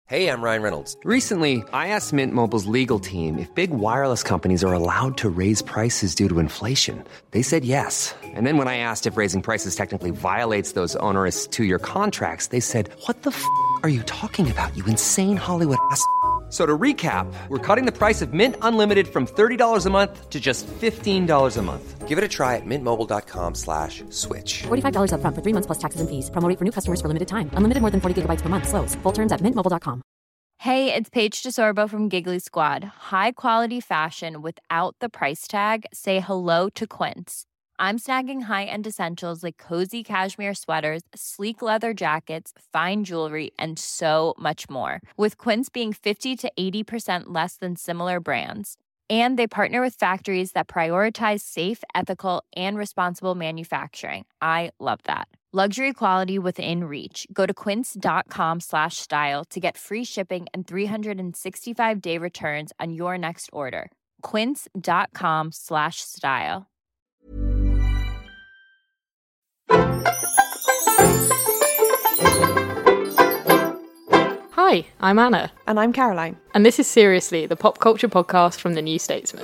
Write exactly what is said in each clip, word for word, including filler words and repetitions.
Hey, I'm Ryan Reynolds. Recently, I asked Mint Mobile's legal team if big wireless companies are allowed to raise prices due to inflation. They said yes. And then when I asked if raising prices technically violates those onerous two-year contracts, they said, what the f*** are you talking about, you insane Hollywood ass f- So to recap, we're cutting the price of Mint Unlimited from thirty dollars a month to just fifteen dollars a month. Give it a try at mintmobile.com slash switch. forty-five dollars up front for three months plus taxes and fees. Promo rate for new customers for limited time. Unlimited more than forty gigabytes per month. Slows full terms at mint mobile dot com. Hey, it's Paige DeSorbo from Giggly Squad. High quality fashion without the price tag. Say hello to Quince. I'm snagging high-end essentials like cozy cashmere sweaters, sleek leather jackets, fine jewelry, and so much more. With Quince being fifty to eighty percent less than similar brands. And they partner with factories that prioritize safe, ethical, and responsible manufacturing. I love that. Luxury quality within reach. Go to quince.com slash style to get free shipping and three sixty-five day returns on your next order. Quince.com slash style. Hi, I'm Anna. And I'm Caroline. And this is Seriously, the pop culture podcast from the New Statesman.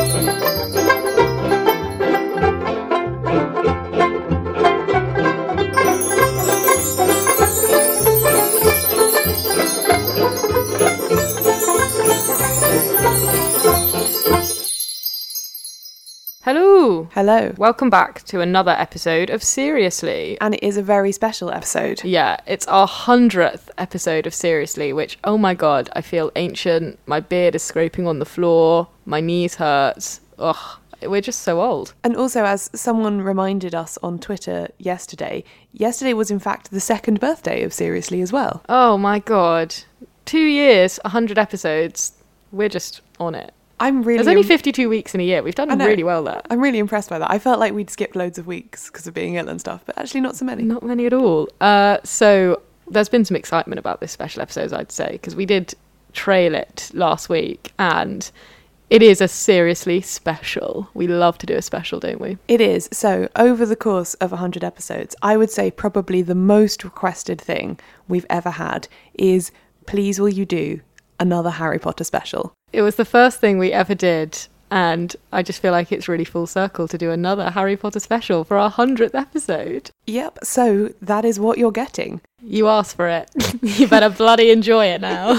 Hello. Hello. Welcome back to another episode of Seriously. And it is a very special episode. Yeah, it's our hundredth episode of Seriously, which, oh my god, I feel ancient. My beard is scraping on the floor. My knees hurt. Ugh, we're just so old. And also, as someone reminded us on Twitter yesterday, yesterday was in fact the second birthday of Seriously as well. Oh my god. Two years, a hundred episodes. We're just on it. I'm really. There's only Im- fifty-two weeks in a year. We've done really well there. I'm really impressed by that. I felt like we'd skipped loads of weeks because of being ill and stuff, but actually not so many. Not many at all. Uh, so there's been some excitement about this special episode, I'd say, because we did trail it last week, and it is a seriously special. We love to do a special, don't we? It is. So over the course of one hundred episodes, I would say probably the most requested thing we've ever had is, please will you do another Harry Potter special? It was the first thing we ever did, and I just feel like it's really full circle to do another Harry Potter special for our hundredth episode. Yep, so that is what you're getting. You asked for it. You better bloody enjoy it now.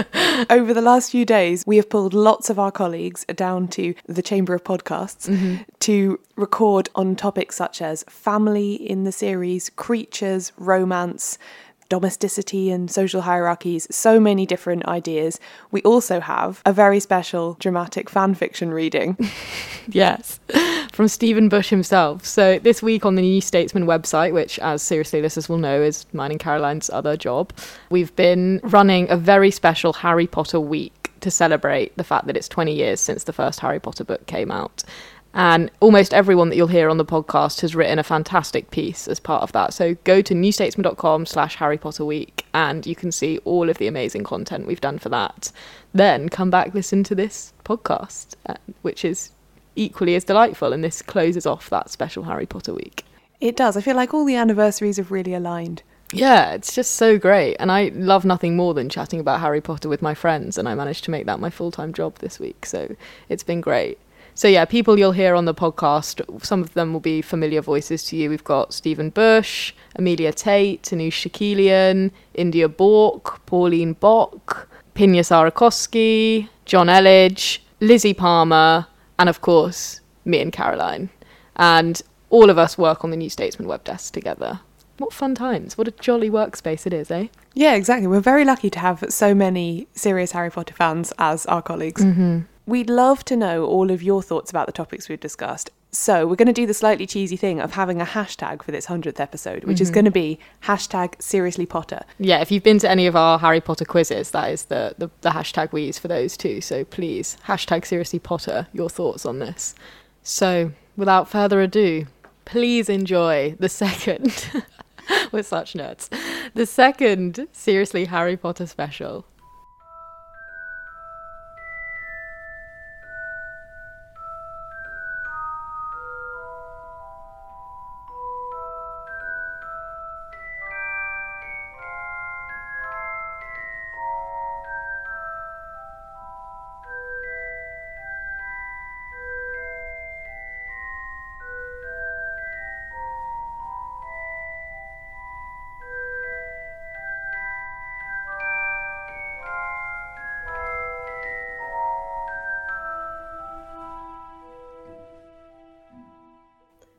Over the last few days, we have pulled lots of our colleagues down to the Chamber of Podcasts mm-hmm. to record on topics such as family in the series, creatures, romance, domesticity and social hierarchies, so many different ideas. We also have a very special dramatic fan fiction reading. Yes, from Stephen Bush himself. So this week on the New Statesman website, which as Seriously listeners will know is mine and Caroline's other job, we've been running a very special Harry Potter week to celebrate the fact that it's twenty years since the first Harry Potter book came out. And almost everyone that you'll hear on the podcast has written a fantastic piece as part of that. So go to newstatesman.com slash Harry Potter week and you can see all of the amazing content we've done for that. Then come back, listen to this podcast, uh, which is equally as delightful. And this closes off that special Harry Potter week. It does. I feel like all the anniversaries have really aligned. Yeah, it's just so great. And I love nothing more than chatting about Harry Potter with my friends. And I managed to make that my full-time job this week. So it's been great. So yeah, people you'll hear on the podcast, some of them will be familiar voices to you. We've got Stephen Bush, Amelia Tate, Anoush Shakilian, India Bork, Pauline Bock, Pinya Sarakowski, John Elledge, Lizzie Palmer, and of course, me and Caroline. And all of us work on the New Statesman web desk together. What fun times. What a jolly workspace it is, eh? Yeah, exactly. We're very lucky to have so many serious Harry Potter fans as our colleagues. Mm-hmm. We'd love to know all of your thoughts about the topics we've discussed. So we're going to do the slightly cheesy thing of having a hashtag for this hundredth episode, which mm-hmm. is going to be hashtag Seriously Potter. Yeah, if you've been to any of our Harry Potter quizzes, that is the, the, the hashtag we use for those too. So please, hashtag Seriously Potter, your thoughts on this. So without further ado, please enjoy the second, we're such nerds, the second Seriously Harry Potter special.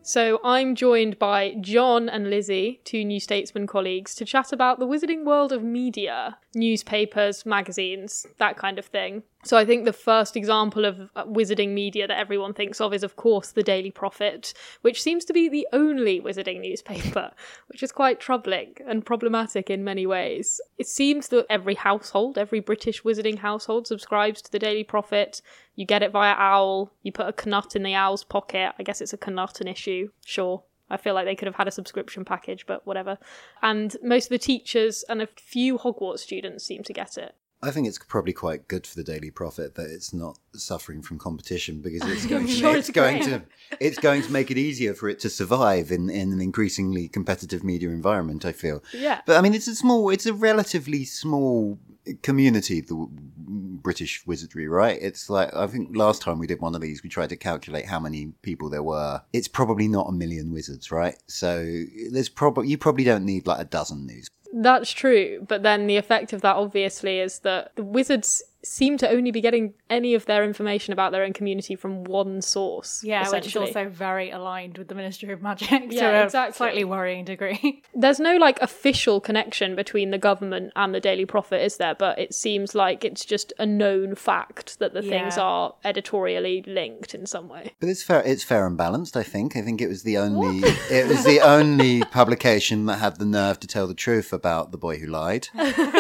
So I'm joined by John and Lizzie, two New Statesman colleagues, to chat about the wizarding world of media, newspapers, magazines, that kind of thing. So I think the first example of wizarding media that everyone thinks of is, of course, the Daily Prophet, which seems to be the only wizarding newspaper, which is quite troubling and problematic in many ways. It seems that every household, every British wizarding household subscribes to the Daily Prophet. You get it via Owl, you put a Knut in the Owl's pocket. I guess it's a Knut an issue, sure. I feel like they could have had a subscription package, but whatever. And most of the teachers and a few Hogwarts students seem to get it. I think it's probably quite good for the Daily Prophet that it's not suffering from competition, because it's going, sure it's, it's going to it's going to make it easier for it to survive in, in an increasingly competitive media environment, I feel. Yeah. But I mean, it's a small, it's a relatively small community, the British wizardry, right? It's like, I think last time we did one of these, we tried to calculate how many people there were. It's probably not a million wizards, right? So there's probably, you probably don't need like a dozen news. That's true, but then the effect of that obviously is that the wizards seem to only be getting any of their information about their own community from one source. Yeah, which is also very aligned with the Ministry of Magic yeah, to a exactly. slightly worrying degree. There's no like official connection between the government and the Daily Prophet, is there? But it seems like it's just a known fact that the Yeah. things are editorially linked in some way. But it's fair. It's fair and balanced. I think. I think it was the only. It was the only publication that had the nerve to tell the truth about the boy who lied.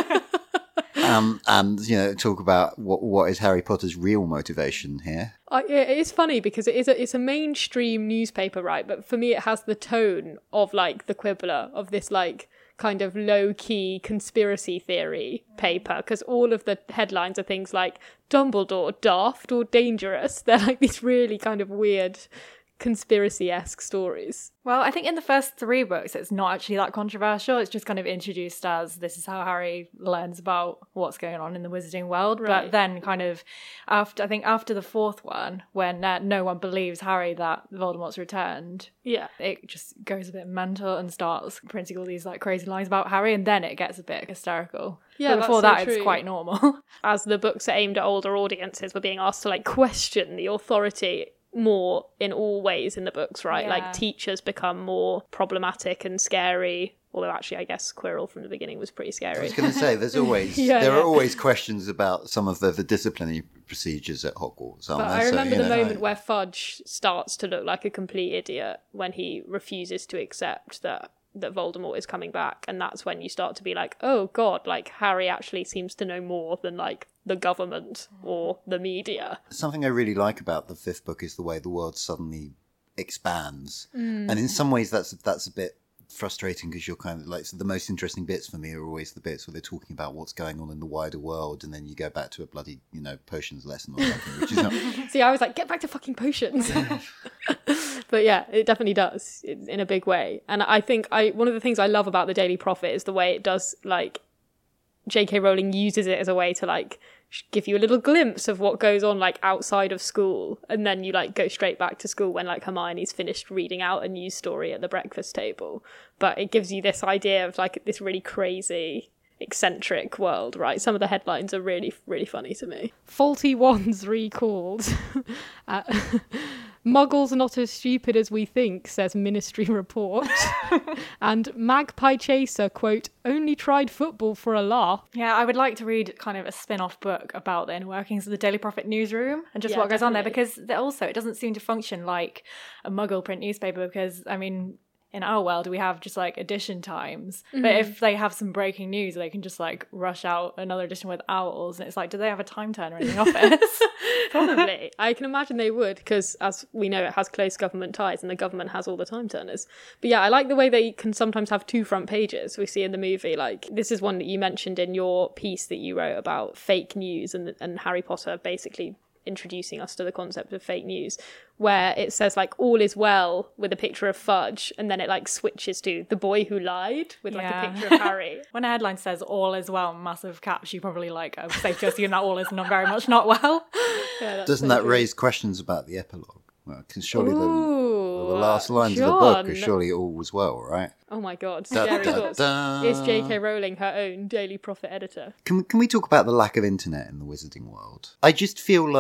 Um, and, you know, talk about what what is Harry Potter's real motivation here. I, it is funny because it is a, it's a mainstream newspaper, right? But for me, it has the tone of like the Quibbler, of this like kind of low-key conspiracy theory paper, because all of the headlines are things like Dumbledore, daft or dangerous. They're like these really kind of weird conspiracy-esque stories. Well, I think in the first three books, it's not actually that controversial. It's just kind of introduced as this is how Harry learns about what's going on in the wizarding world. Right. But then kind of after, I think after the fourth one, when uh, no one believes Harry that Voldemort's returned, Yeah. it just goes a bit mental and starts printing all these like crazy lines about Harry, and then it gets a bit hysterical. Yeah, but before that's so that, it's true. quite normal. As the books are aimed at older audiences, we're being asked to like question the authority more in all ways in the books, right? Yeah. Like teachers become more problematic and scary, although actually I guess Quirrell from the beginning was pretty I scary. was going to say, there's always Yeah, there yeah. are always questions about some of the, the disciplinary procedures at Hogwarts, aren't But there? I So, remember you the know, moment where Fudge starts to look like a complete idiot when he refuses to accept that that Voldemort is coming back, and that's when you start to be like, oh god, like Harry actually seems to know more than like the government or the media. Something I really like about the fifth book is the way the world suddenly expands, Mm. and in some ways that's that's a bit frustrating, because you're kind of like, so the most interesting bits for me are always the bits where they're talking about what's going on in the wider world, and then you go back to a bloody, you know, potions lesson or something, which is not. See, I was like, get back to fucking potions. But yeah, it definitely does in a big way. And I think I one of the things I love about the Daily Prophet is the way it does, like, J K Rowling uses it as a way to like give you a little glimpse of what goes on like outside of school, and then you like go straight back to school when like Hermione's finished reading out a news story at the breakfast table. But it gives you this idea of like this really crazy, eccentric world, right? Some of the headlines are really, really funny to me. Faulty wands recalled. uh, Muggles are not as stupid as we think, says Ministry report. And Magpie Chaser, quote, only tried football for a laugh. Yeah, I would like to read kind of a spin-off book about the inner workings of the Daily Prophet newsroom and just Yeah, what goes on there, definitely. because th- also it doesn't seem to function like a Muggle print newspaper, because, I mean, in our world we have just like edition times, Mm-hmm. but if they have some breaking news, they can just like rush out another edition with owls, and it's like, do they have a time turner in the office? Probably. I can imagine they would, because as we know, it has close government ties and the government has all the time turners. But yeah, I like the way they can sometimes have two front pages. We see in the movie, like, this is one that you mentioned in your piece that you wrote about fake news and, and Harry Potter basically introducing us to the concept of fake news, where it says like all is well with a picture of Fudge, and then it like switches to the boy who lied with like Yeah. a picture of Harry. When a headline says all is well, massive caps, you probably like, I'm safe to assume that all is not very much not well. Yeah, that's Doesn't so that true. raise questions about the epilogue? Well, because surely the, Ooh, the last lines of the book are John. surely all was well, right? Oh my god, Da, scary da, thoughts. da. Is J K Rowling her own Daily Prophet editor? Can can we talk about the lack of internet in the wizarding world? I just feel like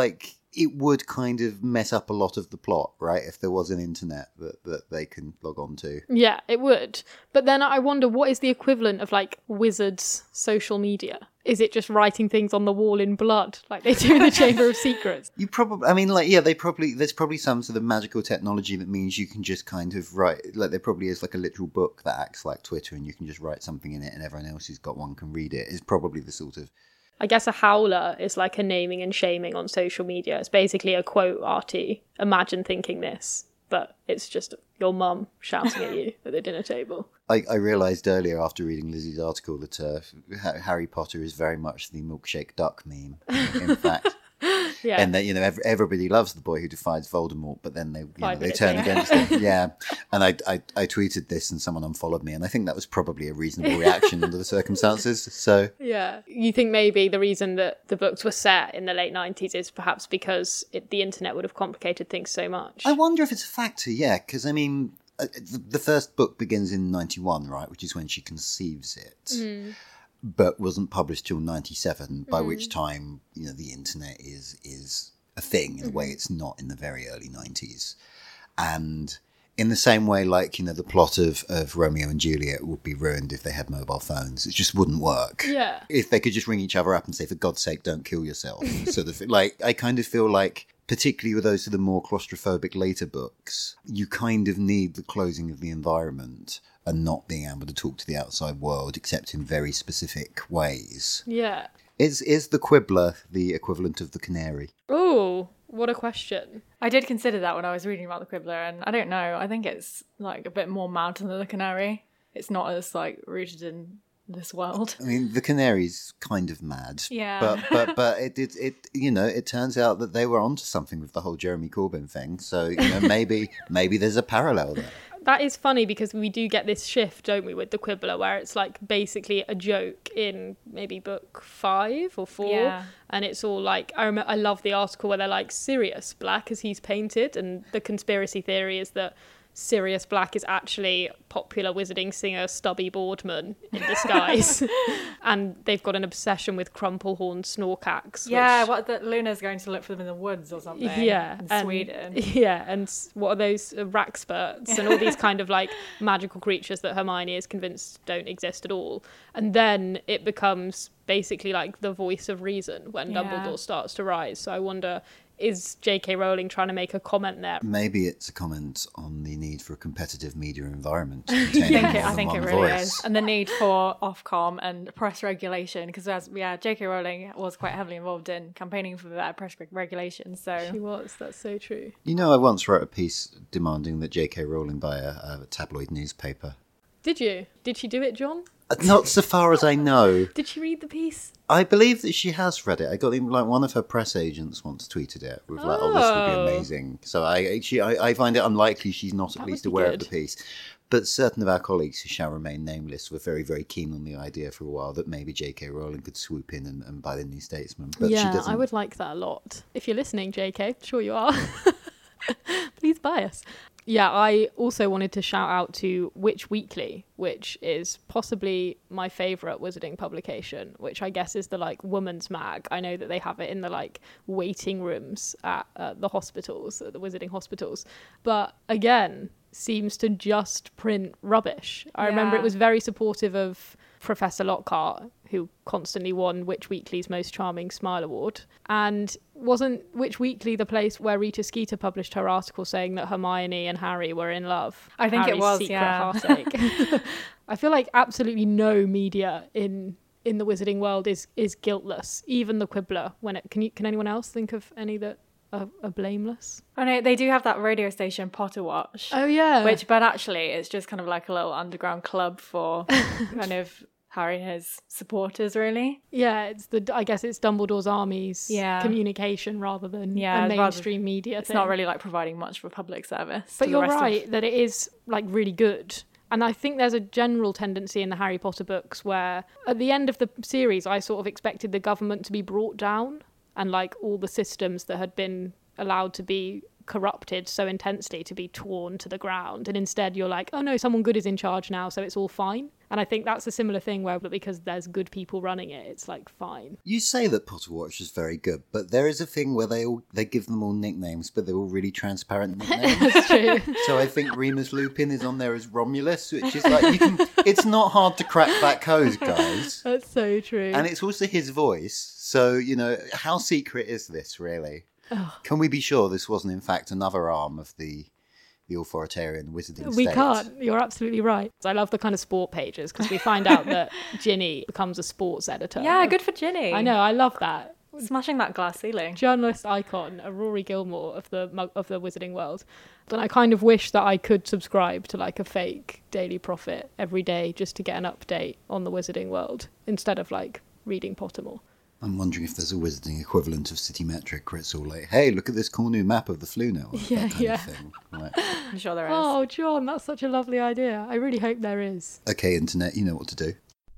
it would kind of mess up a lot of the plot, right? If there was an internet that, that they can log on to. Yeah, it would. But then I wonder, what is the equivalent of like Wizards' social media? Is it just writing things on the wall in blood like they do in the Chamber of Secrets? You probably, I mean, like, yeah, they probably, there's probably some sort of magical technology that means you can just kind of write, like there probably is like a literal book that acts like Twitter and you can just write something in it and everyone else who's got one can read it. It's probably the sort of... I guess a howler is like a naming and shaming on social media. It's basically a quote, Artie, imagine thinking this, but it's just your mum shouting at you at the dinner table. I, I realised earlier after reading Lizzie's article that uh, Harry Potter is very much the milkshake duck meme, in fact. Yeah. And that, you know, ev- everybody loves the boy who defies Voldemort, but then they, you know, Five they minutes turn later. against him. Yeah. And I, I, I tweeted this and someone unfollowed me, and I think that was probably a reasonable reaction under the circumstances. So Yeah. You think maybe the reason that the books were set in the late nineties is perhaps because it, the internet would have complicated things so much? I wonder if it's a factor, yeah, because I mean, uh, the, the first book begins in ninety-one, right, which is when she conceives it. Mm. But wasn't published till ninety-seven, by Mm. which time, you know, the internet is is a thing in a way it's not in the very early nineties. And in the same way, like, you know, the plot of, of Romeo and Juliet would be ruined if they had mobile phones. It just wouldn't work. Yeah. If they could just ring each other up and say, for God's sake, don't kill yourself. sort of like, I kind of feel like, particularly with those sort of more claustrophobic later books, you kind of need the closing of the environment and not being able to talk to the outside world except in very specific ways. Yeah. Is is the Quibbler the equivalent of the canary? Oh, what a question. I did consider that when I was reading about the Quibbler, and I don't know, I think it's like a bit more mountain than the canary. It's not as like rooted in this world. I mean, the canary's kind of mad. Yeah. But but but it it, it you know, it turns out that they were onto something with the whole Jeremy Corbyn thing. So, you know, maybe maybe there's a parallel there. That is funny because we do get this shift, don't we, with the Quibbler, where it's like basically a joke in maybe book five or four. Yeah. And it's all like, I remember, I love the article where they're like, Sirius Black as he's painted. And the conspiracy theory is that Sirius Black is actually popular wizarding singer Stubby Boardman in disguise. And they've got an obsession with Crumplehorn Snorkax. Yeah, which, what the Luna's going to look for them in the woods or something. yeah, in and, Sweden. Yeah, and s- what are those uh, Raxperts and all these kind of like magical creatures that Hermione is convinced don't exist at all. And then it becomes basically like the voice of reason when Yeah. Dumbledore starts to rise. So I wonder, is J K Rowling trying to make a comment there? Maybe it's a comment on the need for a competitive media environment. I think it, I I think it really is. And the need for Ofcom and press regulation, because as yeah, J K Rowling was quite heavily involved in campaigning for better press regulation. So She was, that's so true. You know, I once wrote a piece demanding that J K Rowling buy a, a tabloid newspaper. Did you? Did she do it, John? Uh, Not so far as I know. Did she read the piece? I believe that she has read it. I got like one of her press agents once tweeted it with like, "Oh, this would Oh. be amazing." So I, she, I, I find it unlikely she's not at That least would be aware of good. the piece. But certain of our colleagues who shall remain nameless were very, very keen on the idea for a while that maybe J K Rowling could swoop in and, and buy the New Statesman. But she yeah, doesn't. I would like that a lot. If you're listening, J K, sure you are. Please buy us. Yeah, I also wanted to shout out to Witch Weekly, which is possibly my favourite wizarding publication, which I guess is the like woman's mag. I know that they have it in the like waiting rooms at uh, the hospitals, at the wizarding hospitals. But again, seems to just print rubbish. I remember Yeah. it was very supportive of Professor Lockhart, who constantly won Witch Weekly's Most Charming Smile Award. And wasn't Witch Weekly the place where Rita Skeeter published her article saying that Hermione and Harry were in love? I think it Harry's was, secret yeah. heartache. I feel like absolutely no media in in the wizarding world is is guiltless. Even the Quibbler. When it can you can anyone else think of any that are, are blameless? oh no, they do have that radio station Potter Watch. Oh yeah, Which, but actually, it's just kind of like a little underground club for kind of Harry and his supporters, really. yeah. It's the I guess it's Dumbledore's army's Yeah. communication rather than Yeah, a it's rather- mainstream media. It's thing. not really like providing much for public service. But to the you're rest of- right that it is like really good. And I think there's a general tendency in the Harry Potter books where at the end of the series, I sort of expected the government to be brought down and like all the systems that had been allowed to be corrupted so intensely to be torn to the ground. And instead you're like, oh no, someone good is in charge now, so it's all fine. And I think that's a similar thing where because there's good people running it, it's like fine. You say that Potter Watch is very good, but there is a thing where they all they give them all nicknames, but they're all really transparent nicknames. That's true. So I think Remus Lupin is on there as Romulus, which is like, you can, it's not hard to crack that code, guys. That's so true. And it's also his voice. So, you know, how secret is this, really? Oh. Can we be sure this wasn't, in fact, another arm of the the authoritarian wizarding We state? can't. You're absolutely right. I love the kind of sport pages because we find out that Ginny becomes a sports editor. Yeah, good for Ginny. I know, I love that. Smashing that glass ceiling. Journalist icon, a Rory Gilmore of the mu- of the wizarding world. And I kind of wish that I could subscribe to like a fake Daily Prophet every day just to get an update on the wizarding world instead of like reading Pottermore. I'm wondering if there's a wizarding equivalent of City Metric where it's all like, hey, look at this cool new map of the Floo-Network. Yeah, that kind yeah. of thing. Right. I'm sure there is. Oh, John, that's such a lovely idea. I really hope there is. Okay, Internet, you know what to do.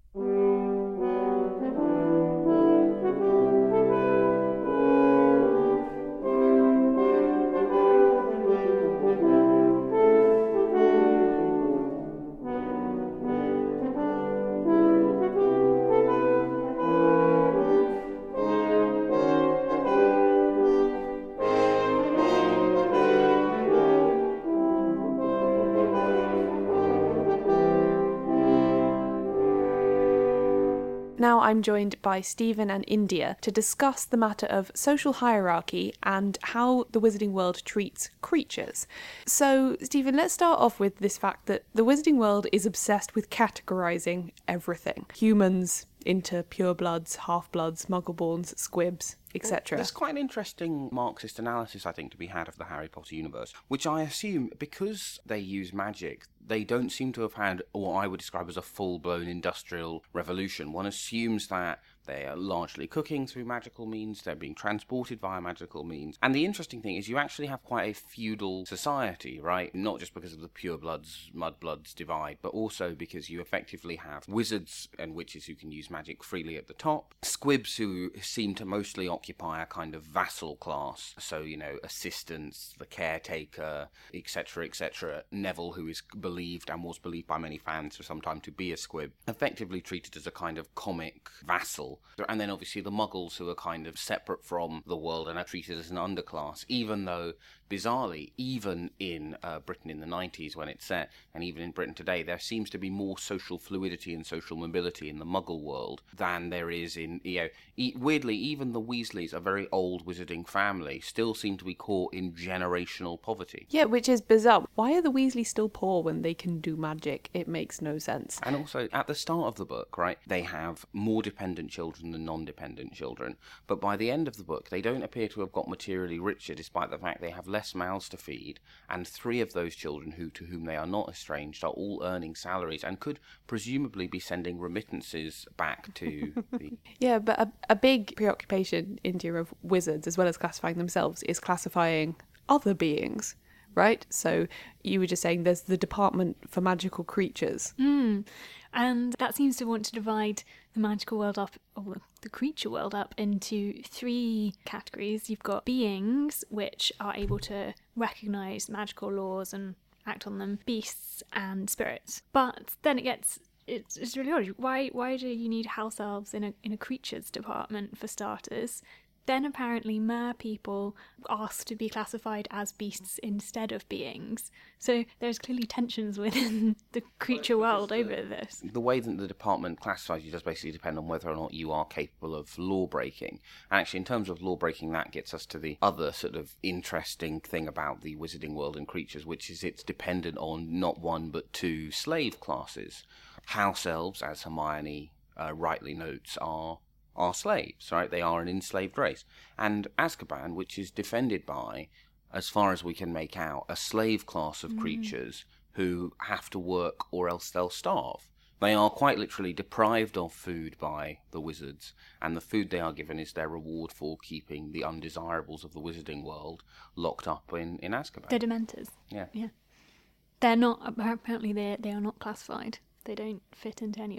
Now I'm joined by Stephen and India to discuss the matter of social hierarchy and how the wizarding world treats creatures. So, Stephen, let's start off with this fact that the wizarding world is obsessed with categorising everything. Humans into purebloods, half-bloods, muggleborns, squibs, et cetera. There's quite an interesting Marxist analysis, I think, to be had of the Harry Potter universe, which I assume, because they use magic, they don't seem to have had what I would describe as a full-blown industrial revolution. One assumes that they are largely cooking through magical means, they're being transported via magical means. And the interesting thing is you actually have quite a feudal society, right? Not just because of the purebloods, mudbloods divide, but also because you effectively have wizards and witches who can use magic freely at the top, squibs who seem to mostly occupy a kind of vassal class, so, you know, assistants, the caretaker, et cetera, et cetera. Neville, who is believed and was believed by many fans for some time to be a squib, effectively treated as a kind of comic vassal. And then obviously the muggles, who are kind of separate from the world and are treated as an underclass, even though, bizarrely, even in uh, Britain in the nineties when it's set, and even in Britain today, there seems to be more social fluidity and social mobility in the muggle world than there is in, you know, e- weirdly, even the Weasleys, a very old wizarding family, still seem to be caught in generational poverty. Yeah, which is bizarre. Why are the Weasleys still poor when they can do magic? It makes no sense. And also, at the start of the book, right, they have more dependent children than non-dependent children, but by the end of the book, they don't appear to have got materially richer, despite the fact they have less mouths to feed, and three of those children who to whom they are not estranged are all earning salaries and could presumably be sending remittances back to the... Yeah, but a, a big preoccupation in India of wizards, as well as classifying themselves, is classifying other beings, right? So you were just saying there's the Department for Magical Creatures. Mm. And that seems to want to divide the magical world up, or the creature world up, into three categories. You've got beings, which are able to recognise magical laws and act on them, beasts and spirits. But then it gets... It's, it's really odd. Why why do you need house elves in a in a creatures department, for starters? Then apparently mer people asked to be classified as beasts instead of beings. So there's clearly tensions within the creature world over this. The way that the department classifies you does basically depend on whether or not you are capable of law breaking. And actually, in terms of law breaking, that gets us to the other sort of interesting thing about the wizarding world and creatures, which is it's dependent on not one but two slave classes. House elves, as Hermione uh, rightly notes, are are slaves, right? They are an enslaved race. And Azkaban, which is defended by, as far as we can make out, a slave class of mm. creatures who have to work or else they'll starve. They are quite literally deprived of food by the wizards, and the food they are given is their reward for keeping the undesirables of the wizarding world locked up in, in Azkaban. They're Dementors. Yeah. Yeah. They're not, apparently they they are not classified. They don't fit into any of them.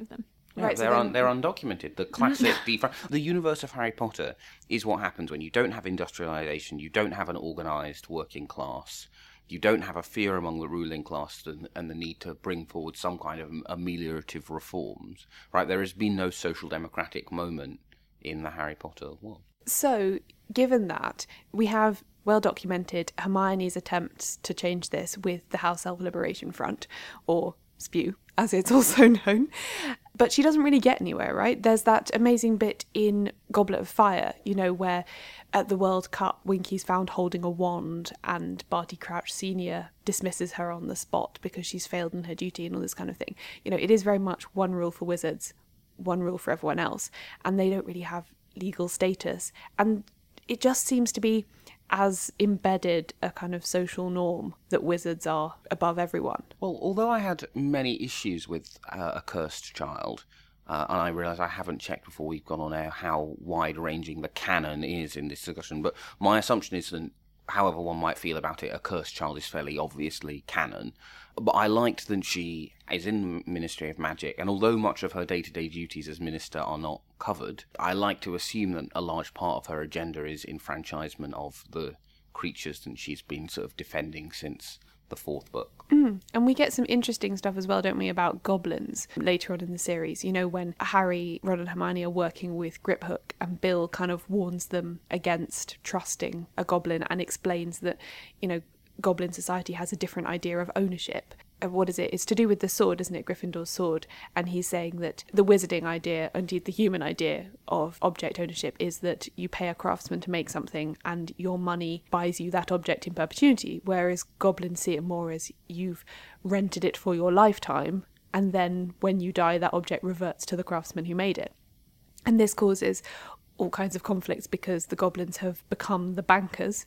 Yeah, Right, so they're then- un, they're undocumented. The classic defra- the universe of Harry Potter is what happens when you don't have industrialization, you don't have an organized working class, you don't have a fear among the ruling class and, and the need to bring forward some kind of ameliorative reforms. Right? There has been no social democratic moment in the Harry Potter world. So, given that, we have well documented Hermione's attempts to change this with the House Elf Liberation Front, or SPEW, as it's also known. But she doesn't really get anywhere, right? There's that amazing bit in Goblet of Fire, you know, where at the World Cup, Winky's found holding a wand and Barty Crouch Senior dismisses her on the spot because she's failed in her duty and all this kind of thing. You know, it is very much one rule for wizards, one rule for everyone else, and they don't really have legal status. And it just seems to be as embedded a kind of social norm that wizards are above everyone. Well, although I had many issues with uh, A Cursed Child, uh, and I realise I haven't checked before we've gone on air how wide-ranging the canon is in this discussion, but my assumption is that however one might feel about it, A Cursed Child is fairly obviously canon. But I liked that she is in the Ministry of Magic, and although much of her day-to-day duties as minister are not covered, I like to assume that a large part of her agenda is enfranchisement of the creatures that she's been sort of defending since the fourth book. Mm. And we get some interesting stuff as well, don't we, about goblins later on in the series. You know, when Harry, Ron and Hermione are working with Griphook and Bill kind of warns them against trusting a goblin and explains that, you know, Goblin society has a different idea of ownership. Uh, what is it? It's to do with the sword, isn't it? Gryffindor's sword. And he's saying that the wizarding idea, indeed the human idea of object ownership, is that you pay a craftsman to make something and your money buys you that object in perpetuity, whereas goblins see it more as you've rented it for your lifetime, and then when you die, that object reverts to the craftsman who made it. And this causes all kinds of conflicts because the goblins have become the bankers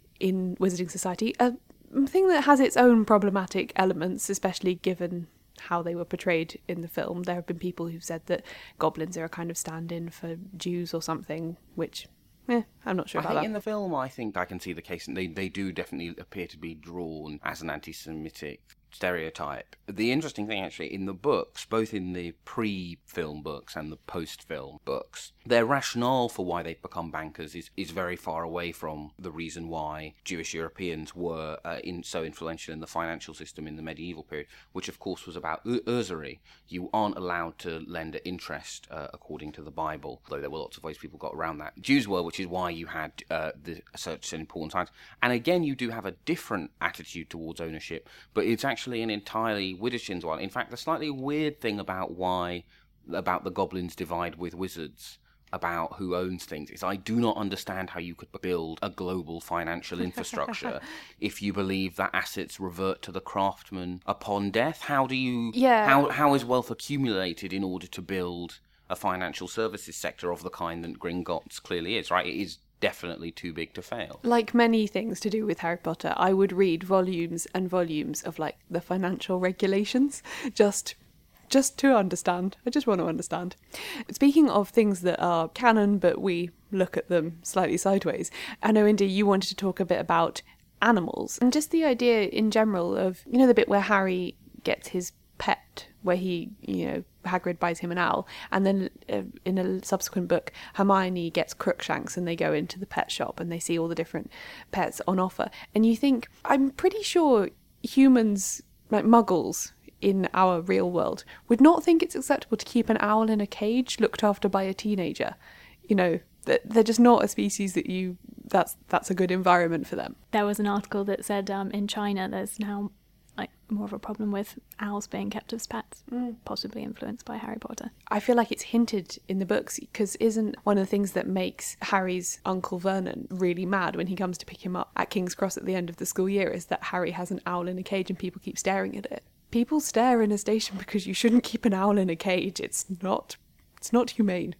in Wizarding Society, a thing that has its own problematic elements, especially given how they were portrayed in the film. There have been people who've said that goblins are a kind of stand-in for Jews or something, which, eh, I'm not sure I about think that. in the film, I think I can see the case, and they, they do definitely appear to be drawn as an anti-Semitic stereotype. The interesting thing, actually, in the books, both in the pre-film books and the post-film books, their rationale for why they've become bankers is, is very far away from the reason why Jewish Europeans were uh, in, so influential in the financial system in the medieval period, which of course was about u- usury. You aren't allowed to lend at interest uh, according to the Bible, though there were lots of ways people got around that. Jews were, which is why you had uh, the, such an important science. And again, you do have a different attitude towards ownership, but it's actually an entirely Widdichin's one. In fact, the slightly weird thing about why, about the goblins divide with wizards, about who owns things, is I do not understand how you could build a global financial infrastructure if you believe that assets revert to the craftsman upon death. How do you... Yeah. How, how is wealth accumulated in order to build a financial services sector of the kind that Gringotts clearly is, right? It is definitely too big to fail. Like many things to do with Harry Potter, I would read volumes and volumes of like the financial regulations just just to understand. I just want to understand. Speaking of things that are canon but we look at them slightly sideways, I know, Indy, you wanted to talk a bit about animals and just the idea in general of, you know, the bit where Harry gets his pet, where he, you know, Hagrid buys him an owl, and then uh, in a subsequent book Hermione gets Crookshanks and they go into the pet shop and they see all the different pets on offer, and you think, I'm pretty sure humans, like muggles in our real world, would not think it's acceptable to keep an owl in a cage looked after by a teenager. You know, they're just not a species that you that's that's a good environment for them. There was an article that said um, in China there's now like more of a problem with owls being kept as pets, mm. possibly influenced by Harry Potter. I feel like it's hinted in the books, because isn't one of the things that makes Harry's Uncle Vernon really mad when he comes to pick him up at King's Cross at the end of the school year is that Harry has an owl in a cage and people keep staring at it. People stare in a station because you shouldn't keep an owl in a cage. It's not, it's not humane.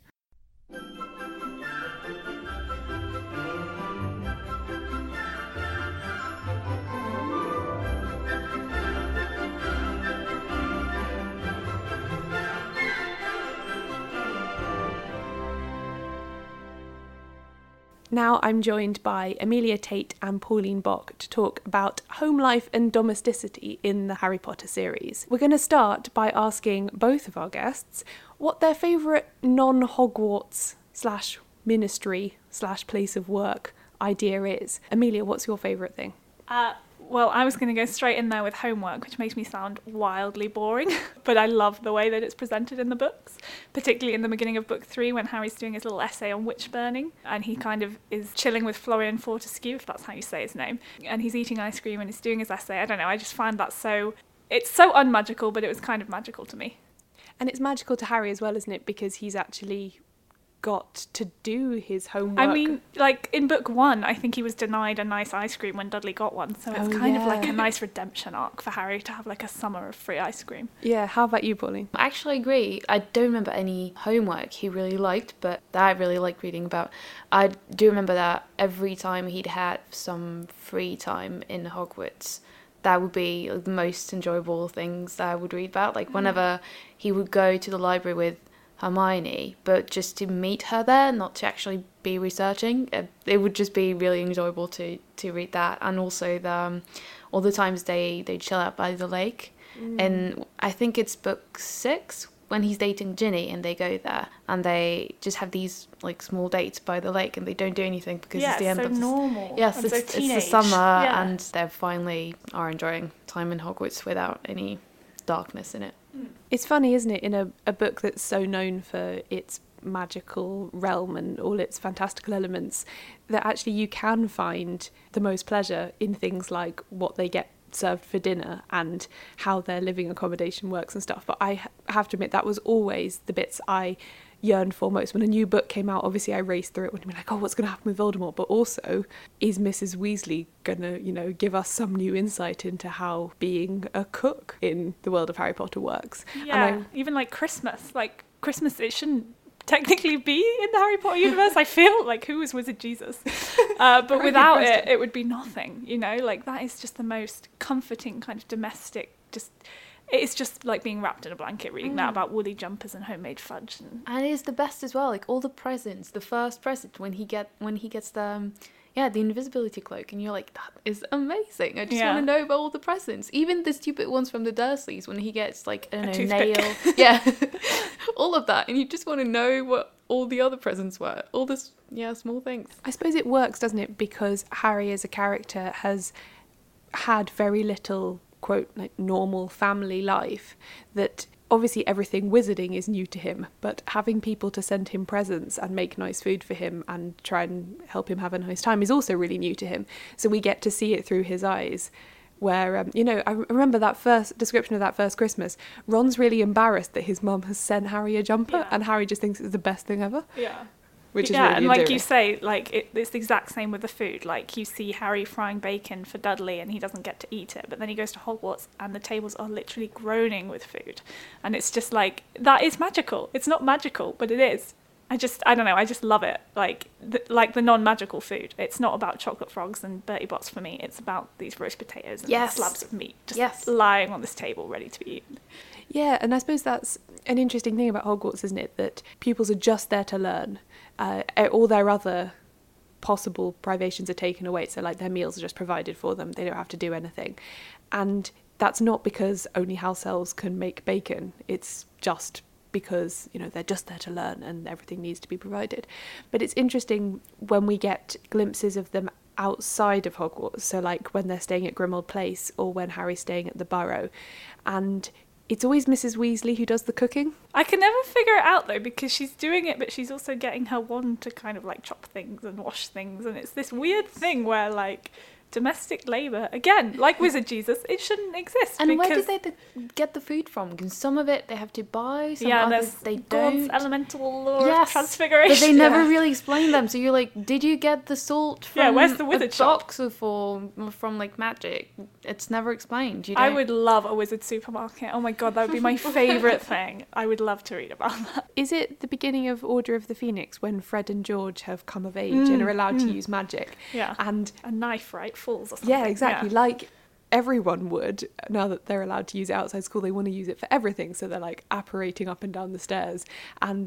Now I'm joined by Amelia Tate and Pauline Bock to talk about home life and domesticity in the Harry Potter series. We're going to start by asking both of our guests what their favourite non-Hogwarts slash ministry slash place of work idea is. Amelia, what's your favourite thing? Uh, well, I was going to go straight in there with homework, which makes me sound wildly boring, but I love the way that it's presented in the books, particularly in the beginning of book three when Harry's doing his little essay on witch burning, and he kind of is chilling with Florian Fortescue, if that's how you say his name, and he's eating ice cream and he's doing his essay. I don't know, I just find that so... It's so unmagical, but it was kind of magical to me. And it's magical to Harry as well, isn't it? Because he's actually got to do his homework. I mean, like, in book one, I think he was denied a nice ice cream when Dudley got one, so it's oh, kind yeah. of like a nice redemption arc for Harry to have, like, a summer of free ice cream. Yeah, how about you, Pauline? I actually agree. I don't remember any homework he really liked, but that I really liked reading about. I do remember that every time he'd had some free time in Hogwarts, that would be the most enjoyable things that I would read about. Like, whenever he would go to the library with Hermione, but just to meet her there, not to actually be researching, it would just be really enjoyable to to read that. And also the um, all the times they they chill out by the lake, mm. and I think it's book six when he's dating Ginny and they go there and they just have these like small dates by the lake and they don't do anything because yeah, it's the end so of the normal. yes and it's, so it's the teenage. summer yeah. and they finally are enjoying time in Hogwarts without any darkness in it. It's funny, isn't it, in a, a book that's so known for its magical realm and all its fantastical elements, that actually you can find the most pleasure in things like what they get served for dinner and how their living accommodation works and stuff. But I ha- have to admit, that was always the bits I yearned for most. When a new book came out, obviously I raced through it when I'm like, oh, what's going to happen with Voldemort? But also, is Missus Weasley going to, you know, give us some new insight into how being a cook in the world of Harry Potter works? Yeah, and I, even like Christmas. Like, Christmas, it shouldn't technically be in the Harry Potter universe. I feel like, who is Wizard Jesus? Uh, but without it, it would be nothing, you know? Like, that is just the most comforting kind of domestic, just... It's just like being wrapped in a blanket reading mm. that about woolly jumpers and homemade fudge. And... and it is the best as well, like all the presents, the first present when he get when he gets the um, yeah, the invisibility cloak, and you're like, that is amazing. I just yeah. want to know about all the presents. Even the stupid ones from the Dursleys when he gets like, I don't a know, toothpick. nail. Yeah. All of that. And you just want to know what all the other presents were. All this, yeah, small things. I suppose it works, doesn't it? Because Harry as a character has had very little, quote, like normal family life, that obviously everything wizarding is new to him, but having people to send him presents and make nice food for him and try and help him have a nice time is also really new to him. So we get to see it through his eyes, where, um, you know, I remember that first description of that first Christmas. Ron's really embarrassed that his mum has sent Harry a jumper, yeah. and Harry just thinks it's the best thing ever. Yeah. Which is yeah, really and like endearing. you say, like it, it's the exact same with the food. Like, you see Harry frying bacon for Dudley and he doesn't get to eat it, but then he goes to Hogwarts and the tables are literally groaning with food, and it's just like, that is magical. It's not magical, but it is. I just, I don't know, I just love it. Like, the, like the non-magical food. It's not about chocolate frogs and Bertie Bott's for me. It's about these roast potatoes and yes. slabs of meat just yes. lying on this table ready to be eaten. Yeah, and I suppose that's an interesting thing about Hogwarts, isn't it? That pupils are just there to learn. Uh, all their other possible privations are taken away. So, like, their meals are just provided for them. They don't have to do anything. And that's not because only house elves can make bacon. It's just because, you know, they're just there to learn and everything needs to be provided. But it's interesting when we get glimpses of them outside of Hogwarts. So, like, when they're staying at Grimmauld Place or when Harry's staying at the Burrow. And it's always Missus Weasley who does the cooking. I can never figure it out though, because she's doing it, but she's also getting her wand to kind of like chop things and wash things, and it's this weird thing where, like, domestic labour, again, like Wizard Jesus, it shouldn't exist. And because... where did they th- get the food from? Because some of it they have to buy, some yeah, others there's they God's don't. elemental law yes, of transfiguration. but they never yeah. really explain them. So you're like, did you get the salt from yeah, where's the wizard a shop? box or from, from like magic? It's never explained. You I don't... would love a wizard supermarket. Oh my god, that would be my favourite thing. I would love to read about that. Is it the beginning of Order of the Phoenix when Fred and George have come of age mm, and are allowed mm. to use magic? Yeah, and a knife, right, falls or something. Yeah, exactly. Yeah. Like everyone would, now that they're allowed to use it outside school, they want to use it for everything. So they're like apparating up and down the stairs. And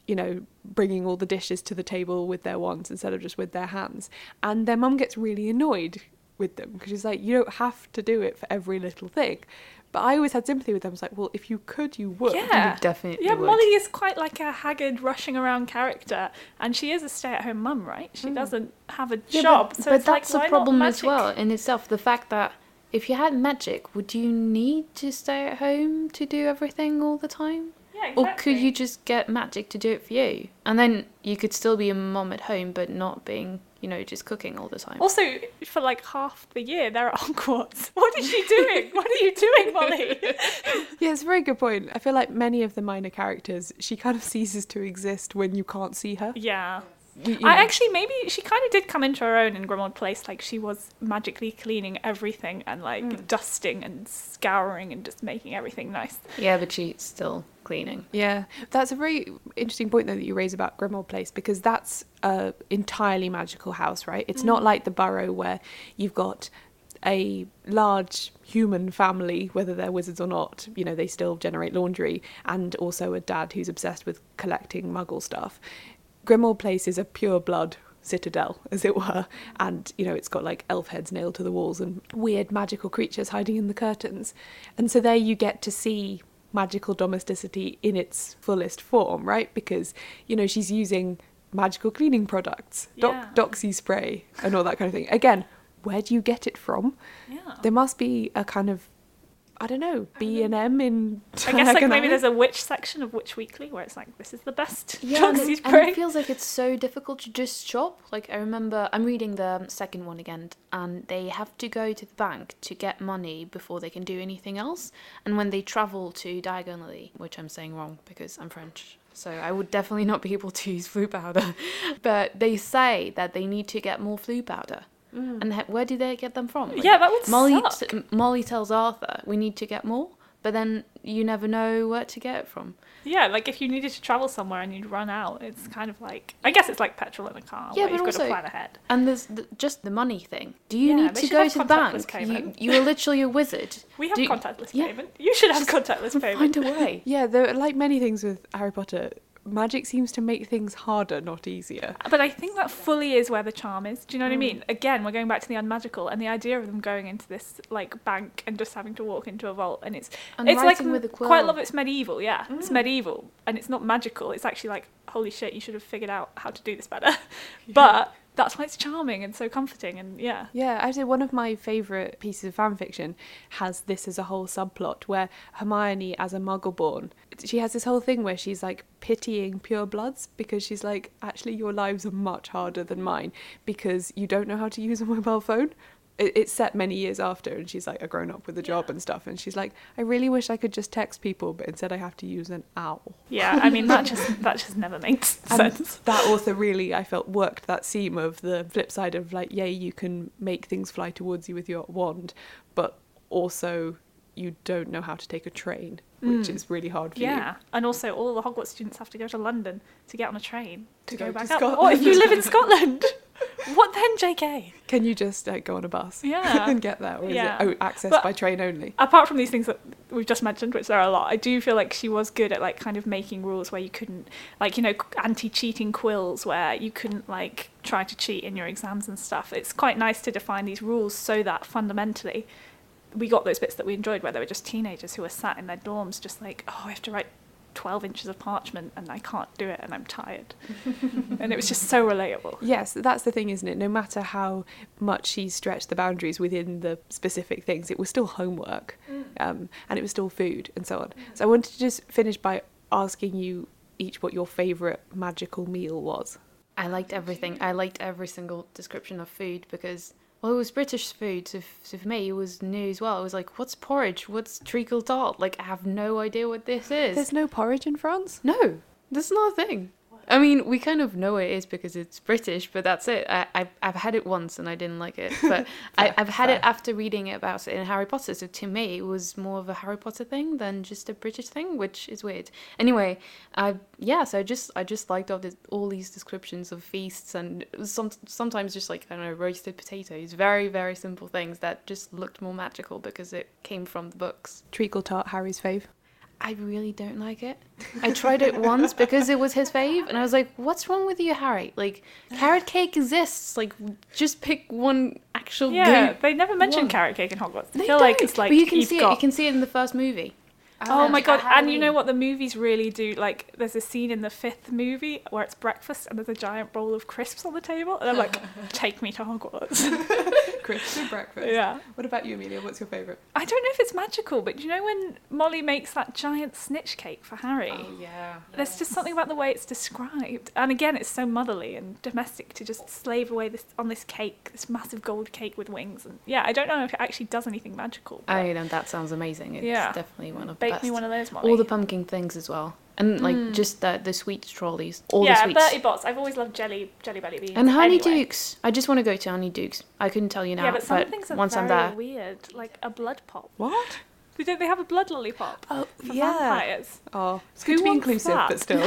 you know, bringing all the dishes to the table with their wands instead of just with their hands. And their mum gets really annoyed with them because she's like, you don't have to do it for every little thing. But I always had sympathy with them. I was like, well, if you could, you would. Yeah, You definitely Yeah, would. Molly is quite like a haggard, rushing around character, and she is a stay-at-home mum, right? She doesn't have a Yeah, job, but, so but it's like, that's why a problem not as magic? well in itself. The fact that if you had magic, would you need to stay at home to do everything all the time? Yeah, Or exactly. could you just get magic to do it for you? And then you could still be a mum at home, but not being, you know, just cooking all the time. Also, for like half the year, they're at Hogwarts. What is she doing? What are you doing, Molly? Yeah, it's a very good point. I feel like many of the minor characters, she kind of ceases to exist when you can't see her. Yeah. You- you I know. actually, maybe she kind of did come into her own in Grimmauld Place. Like, she was magically cleaning everything and, like, Mm. dusting and scouring and just making everything nice. Yeah, but she's still cleaning. Yeah, that's a very interesting point though that you raise about Grimmauld Place, because that's a entirely magical house, right? It's not like the Burrow where you've got a large human family, whether they're wizards or not, you know, they still generate laundry, and also a dad who's obsessed with collecting muggle stuff. Grimmauld Place is a pure blood citadel, as it were, and you know, it's got like elf heads nailed to the walls and weird magical creatures hiding in the curtains. And so there you get to see magical domesticity in its fullest form, right? Because, you know, she's using magical cleaning products, doc- Yeah. doxy spray and all that kind of thing. Again, where do you get it from? Yeah. There must be a kind of, I don't know, B and M in I guess, like, maybe Diagon there's Alley? a witch section of Witch Weekly where it's like, this is the best Yeah, and doxy it, and spray. it feels like it's so difficult to just shop. Like, I remember I'm reading the second one again, and they have to go to the bank to get money before they can do anything else. And when they travel to Diagon Alley, which I'm saying wrong because I'm French, so I would definitely not be able to use flu powder, but they say that they need to get more flu powder. And ha- where do they get them from? Like, Yeah, that would Molly, suck. t- Molly tells Arthur, we need to get more, but then you never know where to get it from. Yeah, like if you needed to travel somewhere and you'd run out, it's kind of like, I guess it's like petrol in a car Yeah, where but you've also, got to plan ahead. and there's the, just the money thing. Do you Yeah, need they to should go have to the contactless bank? payment. You, you're literally a wizard. We have Do you- contactless yeah, payment. You should have contactless payment. Find a way. Yeah, there, like many things with Harry Potter, magic seems to make things harder, not easier. But I think that fully is where the charm is. Do you know what I Mm. mean? Again, we're going back to the unmagical, and the idea of them going into this like bank and just having to walk into a vault, and it's And it's like writing with a quill. quite a lot of it's medieval. Yeah, Mm. it's medieval, and it's not magical. It's actually like, holy shit, you should have figured out how to do this better. But that's why it's charming and so comforting, and yeah. Yeah, actually, one of my favourite pieces of fan fiction has this as a whole subplot where Hermione, as a Muggleborn, she has this whole thing where she's like pitying purebloods because she's like, actually, your lives are much harder than mine because you don't know how to use a mobile phone. It- It's set many years after, and she's like a grown up with a job and stuff, and she's like, I really wish I could just text people, but instead I have to use an owl. Yeah, I mean that just that just never makes And sense. that author really, I felt, worked that seam of the flip side of like, yay, you can make things fly towards you with your wand, but also you don't know how to take a train, which Mm. is really hard for you. Yeah, and also all the Hogwarts students have to go to London to get on a train to, To go, go to back up. Or if you live in Scotland, what then, J K? Can you just uh, go on a bus Yeah. and get there, or Yeah. is it oh, access But- by train only? Apart from these things that we've just mentioned, which there are a lot, I do feel like she was good at like kind of making rules where you couldn't, like, you know, anti-cheating quills where you couldn't like try to cheat in your exams and stuff. It's quite nice to define these rules so that fundamentally we got those bits that we enjoyed where they were just teenagers who were sat in their dorms just like, oh, I have to write twelve inches of parchment and I can't do it and I'm tired. And it was just so relatable. Yes, that's the thing, isn't it? No matter how much she stretched the boundaries within the specific things, it was still homework, um, and it was still food and so on. So I wanted to just finish by asking you each what your favourite magical meal was. I liked everything. I liked every single description of food because, well, it was British food, so, f- so for me it was new as well. It was like, what's porridge? What's treacle tart? Like, I have no idea what this is. There's no porridge in France? No, that's not a thing. I mean, we kind of know it is because it's British, but that's it. I, I've, I've had it once and I didn't like it. But I, I've had it after reading about it in Harry Potter. So to me, it was more of a Harry Potter thing than just a British thing, which is weird. Anyway, I yeah, so I just I just liked all, this, all these descriptions of feasts and some, sometimes just like, I don't know, roasted potatoes. Very, very simple things that just looked more magical because it came from the books. Treacle tart, Harry's fave. I really don't like it. I tried it once because it was his fave, and I was like, what's wrong with you, Harry? Like, carrot cake exists. Like, just pick one actual Yeah, good they never mention one. carrot cake in Hogwarts. I They feel don't, like it's like but you can you've see got... it. You can see it in the first movie. Oh my god, and you Halloween. know what the movies really do? Like, there's a scene in the fifth movie where it's breakfast and there's a giant bowl of crisps on the table, and I'm like, take me to Hogwarts. Crisps for breakfast. Yeah. What about you, Amelia? What's your favourite? I don't know if it's magical, but you know when Molly makes that giant snitch cake for Harry? Oh, yeah. There's just something about the way it's described. And again, it's so motherly and domestic to just slave away this on this cake, this massive gold cake with wings. And yeah, I don't know if it actually does anything magical. I know, that sounds amazing. It's Yeah. definitely one of the Bake best. me one of those, Molly. All the pumpkin things as well. And like Mm. just the, the sweet trolleys. All yeah, the sweets. Bertie Bott's. I've always loved jelly, jelly belly beans. And anyway. Honeydukes. I just want to go to Honeydukes. I couldn't tell you now, Yeah, but some but things are once very I'm there. weird, like a blood pop. What? They don't they have a blood lollipop Oh, for yeah. vampires? Oh, it's Who good to be wants inclusive, that? but still.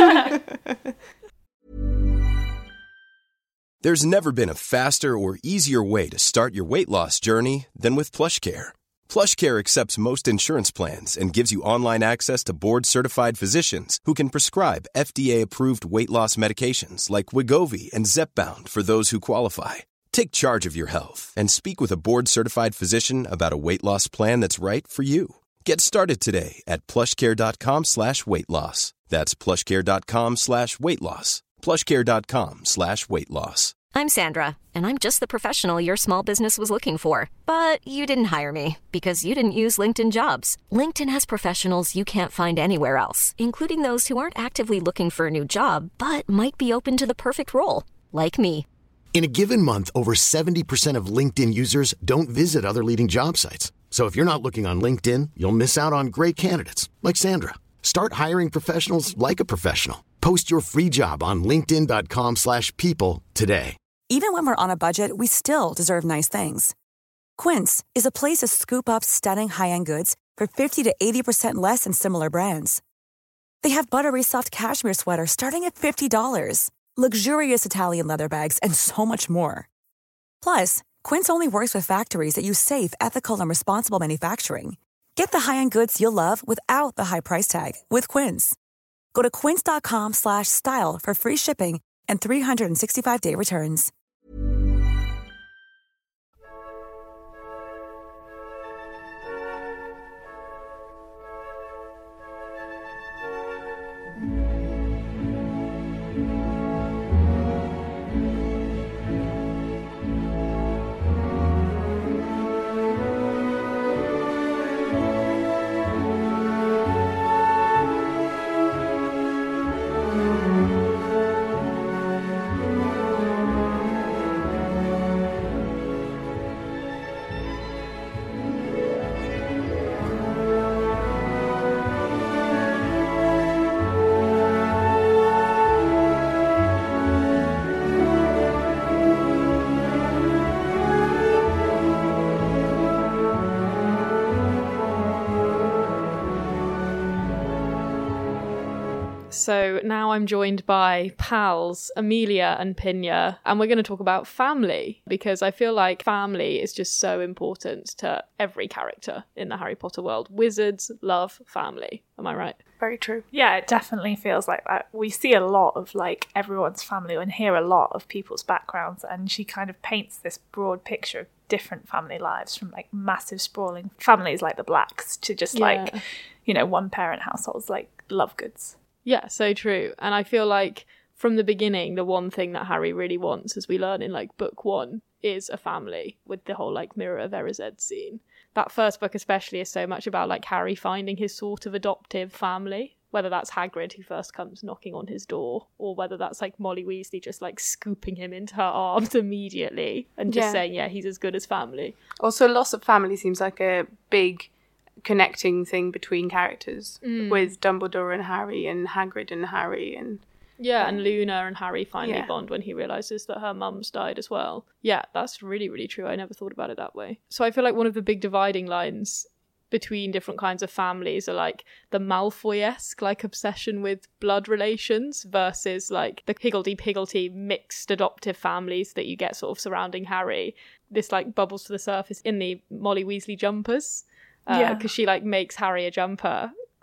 There's never been a faster or easier way to start your weight loss journey than with PlushCare. PlushCare accepts most insurance plans and gives you online access to board-certified physicians who can prescribe F D A-approved weight loss medications like Wegovy and Zepbound for those who qualify. Take charge of your health and speak with a board-certified physician about a weight loss plan that's right for you. Get started today at plushcare.com slash weight loss. That's plushcare.com slash weight loss. plushcare.com slash weight loss. I'm Sandra, and I'm just the professional your small business was looking for. But you didn't hire me because you didn't use LinkedIn Jobs. LinkedIn has professionals you can't find anywhere else, including those who aren't actively looking for a new job, but might be open to the perfect role, like me. In a given month, over seventy percent of LinkedIn users don't visit other leading job sites. So if you're not looking on LinkedIn, you'll miss out on great candidates like Sandra. Start hiring professionals like a professional. Post your free job on linkedin.com slash people today. Even when we're on a budget, we still deserve nice things. Quince is a place to scoop up stunning high-end goods for fifty to eighty percent less than similar brands. They have buttery soft cashmere sweaters starting at fifty dollars, luxurious Italian leather bags, and so much more. Plus, Quince only works with factories that use safe, ethical, and responsible manufacturing. Get the high-end goods you'll love without the high price tag with Quince. Go to quince.com slash style for free shipping and three sixty-five day returns. So now I'm joined by pals, Amelia and Pinya, and we're going to talk about family, because I feel like family is just so important to every character in the Harry Potter world. Wizards love family. Am I right? Very true. Yeah, it definitely feels like that. We see a lot of like everyone's family and hear a lot of people's backgrounds, and she kind of paints this broad picture of different family lives, from like massive sprawling families like the Blacks to just Yeah. like, you know, one parent households like Lovegoods. Yeah, so true. And I feel like from the beginning, the one thing that Harry really wants, as we learn in like book one, is a family, with the whole like Mirror of Erised scene. That first book especially is so much about like Harry finding his sort of adoptive family, whether that's Hagrid who first comes knocking on his door, or whether that's like Molly Weasley just like scooping him into her arms immediately and just Yeah. saying, yeah, he's as good as family. Also, loss of family seems like a big connecting thing between characters, Mm. with Dumbledore and Harry and Hagrid and Harry and Yeah, and Luna and Harry finally Yeah. bond when he realises that her mum's died as well. Yeah, that's really, really true. I never thought about it that way. So I feel like one of the big dividing lines between different kinds of families are like the Malfoy-esque like obsession with blood relations versus like the higgledy-piggledy mixed adoptive families that you get sort of surrounding Harry. This like bubbles to the surface in the Molly Weasley jumpers. Uh, Yeah. because she like makes Harry a jumper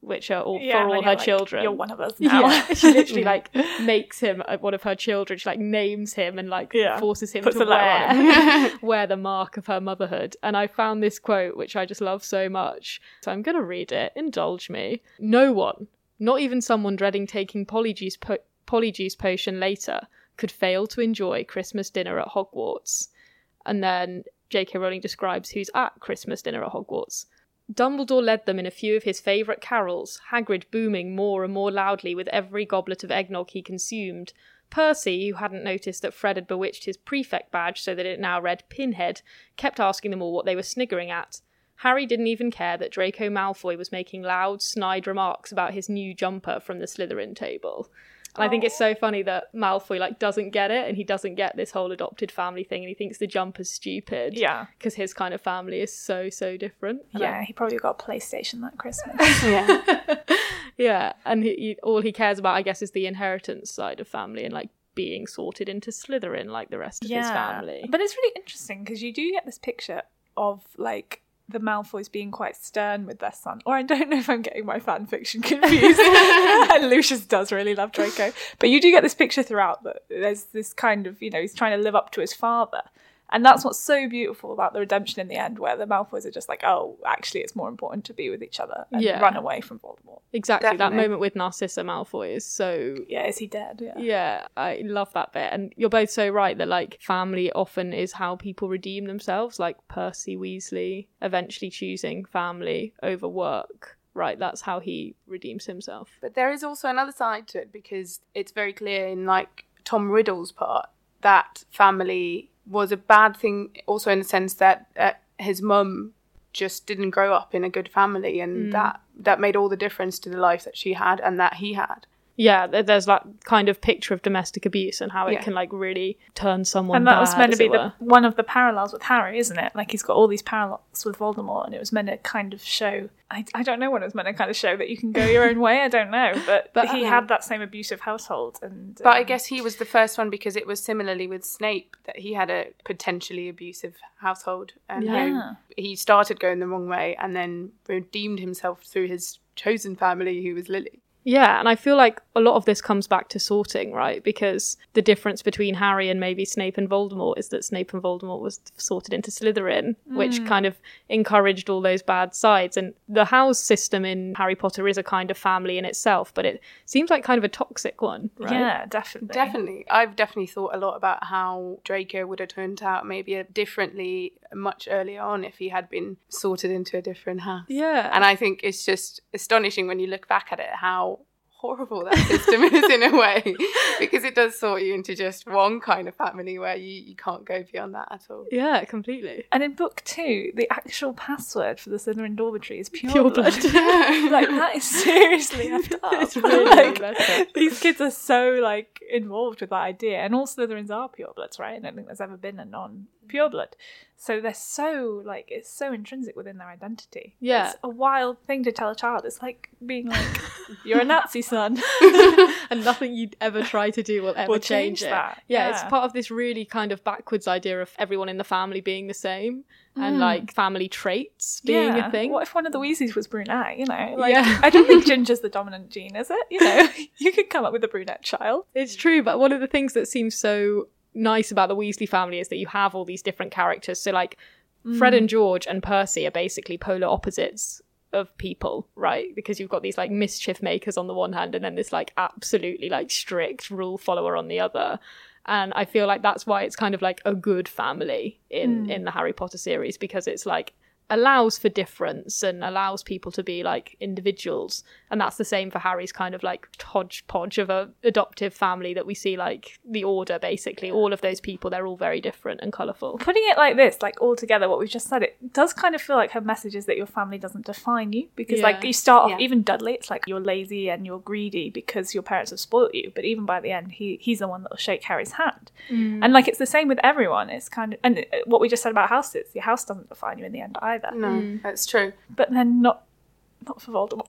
which are all Yeah, for all and her you're like, children. "You're one of us now." Yeah, she literally like makes him one of her children. She like names him and like Yeah. forces him Puts to a letter on wear wear the mark of her motherhood. And I found this quote which I just love so much, so I'm gonna read it. Indulge me. No one, not even someone dreading taking polyjuice po- polyjuice potion later, could fail to enjoy Christmas dinner at Hogwarts. And then J K Rowling describes who's at Christmas dinner at Hogwarts. Dumbledore led them in a few of his favourite carols, Hagrid booming more and more loudly with every goblet of eggnog he consumed. Percy, who hadn't noticed that Fred had bewitched his prefect badge so that it now read Pinhead, kept asking them all what they were sniggering at. Harry didn't even care that Draco Malfoy was making loud, snide remarks about his new jumper from the Slytherin table. And I think it's so funny that Malfoy like doesn't get it, and he doesn't get this whole adopted family thing, and he thinks the jumper's stupid. Yeah. Because his kind of family is so, so different. And Yeah, I- he probably got a PlayStation that Christmas. Yeah. yeah, and he, he, all he cares about, I guess, is the inheritance side of family and like being sorted into Slytherin like the rest of his family. But it's really interesting because you do get this picture of like the Malfoys being quite stern with their son. Or I don't know if I'm getting my fan fiction confused. And Lucius does really love Draco. But you do get this picture throughout that there's this kind of, you know, he's trying to live up to his father. And that's what's so beautiful about the redemption in the end, where the Malfoys are just like, oh, actually it's more important to be with each other and Yeah. run away from Voldemort. Exactly, that Definitely. moment with Narcissa Malfoy is so... Yeah, is he dead? Yeah. Yeah, I love that bit. And you're both so right that, like, family often is how people redeem themselves, like Percy Weasley eventually choosing family over work. Right, that's how he redeems himself. But there is also another side to it, because it's very clear in, like, Tom Riddle's part that family was a bad thing, also in the sense that uh, his mum just didn't grow up in a good family, and Mm. that that made all the difference to the life that she had and that he had. Yeah, there- there's that kind of picture of domestic abuse and how it Yeah. can, like, really turn someone And that bad, was meant to as be it the, were. one of the parallels with Harry, isn't it? Like, he's got all these parallels with Voldemort, and it was meant to kind of show... I, I don't know what it was meant to kind of show, that you can go your own way, I don't know. But, But, he uh, had that same abusive household. and But I um, guess he was the first one, because it was similarly with Snape, that he had a potentially abusive household, and how Yeah. he started going the wrong way and then redeemed himself through his chosen family, who was Lily. Yeah, and I feel like a lot of this comes back to sorting, right? Because the difference between Harry and maybe Snape and Voldemort is that Snape and Voldemort was sorted into Slytherin, which Mm. kind of encouraged all those bad sides. And the house system in Harry Potter is a kind of family in itself, but it seems like kind of a toxic one, right? Yeah, definitely. Definitely. I've definitely thought a lot about how Draco would have turned out maybe differently much earlier on if he had been sorted into a different house. Yeah. And I think it's just astonishing when you look back at it how horrible that system is in a way, because it does sort you into just one kind of family where you, you can't go beyond that at all. Yeah, completely. And in book two, the actual password for the Slytherin dormitory is pure, Pure blood. blood. Like, that is seriously effed up. It's really like, messed up. these kids are so, like, involved with that idea. And all Slytherins are purebloods, right? I don't think there's ever been a non-pureblood. So they're so, like, it's so intrinsic within their identity. Yeah. It's a wild thing to tell a child. It's like being like, you're a Nazi, son. And nothing you'd ever try to do will ever Will change, change it. that, Yeah, it's yeah. part of this really kind of backwards idea of everyone in the family being the same and Mm. like family traits being Yeah. a thing. What if one of the Weasleys was brunette, you know? Like, Yeah. I don't think ginger's the dominant gene, is it? You know, you could come up with a brunette child. It's true, but one of the things that seems so nice about the Weasley family is that you have all these different characters. So like Fred Mm. and George and Percy are basically polar opposites of people, right? Because you've got these like mischief makers on the one hand and then this like absolutely like strict rule follower on the other. And I feel like that's why it's kind of like a good family in Mm. in the Harry Potter series, because it's like allows for difference and allows people to be like individuals. And that's the same for Harry's kind of like hodgepodge of a adoptive family that we see, like the Order, basically all of those people, they're all very different and colourful. Putting it like this, like all together, what we've just said, it does kind of feel like her message is that your family doesn't define you. Because Yeah. like you start off, Yeah. even Dudley, it's like you're lazy and you're greedy because your parents have spoilt you. But even by the end, he he's the one that'll shake Harry's hand. Mm. And like it's the same with everyone. It's kind of, and what we just said about houses, your house doesn't define you in the end either. No, that's true. But then not not for Voldemort.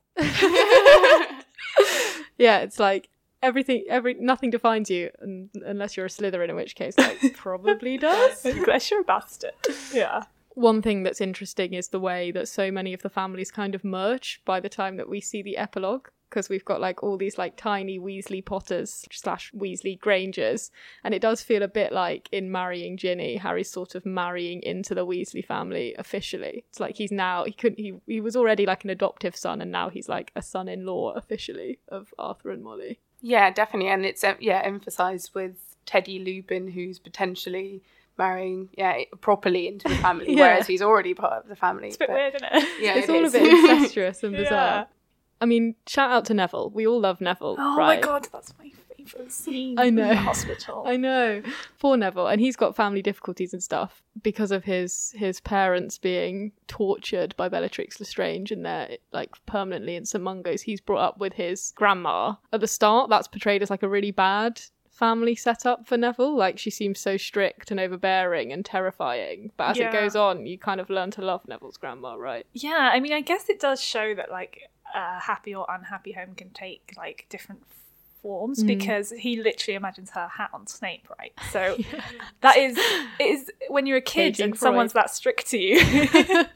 Yeah, it's like everything, every nothing defines you un- unless you're a Slytherin, in which case like probably does. Unless you're a bastard. Yeah. One thing that's interesting is the way that so many of the families kind of merge by the time that we see the epilogue, because we've got like all these like tiny Weasley Potters slash Weasley Grangers, and it does feel a bit like in Marrying Ginny, Harry's sort of marrying into the Weasley family officially. It's like he's now, he couldn't, he, he was already like an adoptive son, and now he's like a son-in-law officially of Arthur and Molly. Yeah, definitely, and it's yeah emphasised with Teddy Lupin, who's potentially marrying yeah properly into the family, Yeah. whereas he's already part of the family. It's a bit but- weird, isn't it? Yeah, It's it all is. a bit incestuous and Yeah. bizarre. I mean, shout out to Neville. We all love Neville, Oh right? my god, that's my favourite scene. I know. In the hospital. I know. Poor Neville. And he's got family difficulties and stuff because of his his parents being tortured by Bellatrix Lestrange, and they're like permanently in St Mungo's. He's brought up with his grandma. At the start, that's portrayed as like a really bad family setup for Neville. Like, she seems so strict and overbearing and terrifying. But as Yeah. it goes on, you kind of learn to love Neville's grandma, right? Yeah, I mean, I guess it does show that like a happy or unhappy home can take like different forms, Mm. because he literally imagines her hat on Snape, right? So that is it is when you're a kid Aging and someone's Freud. that strict to you. It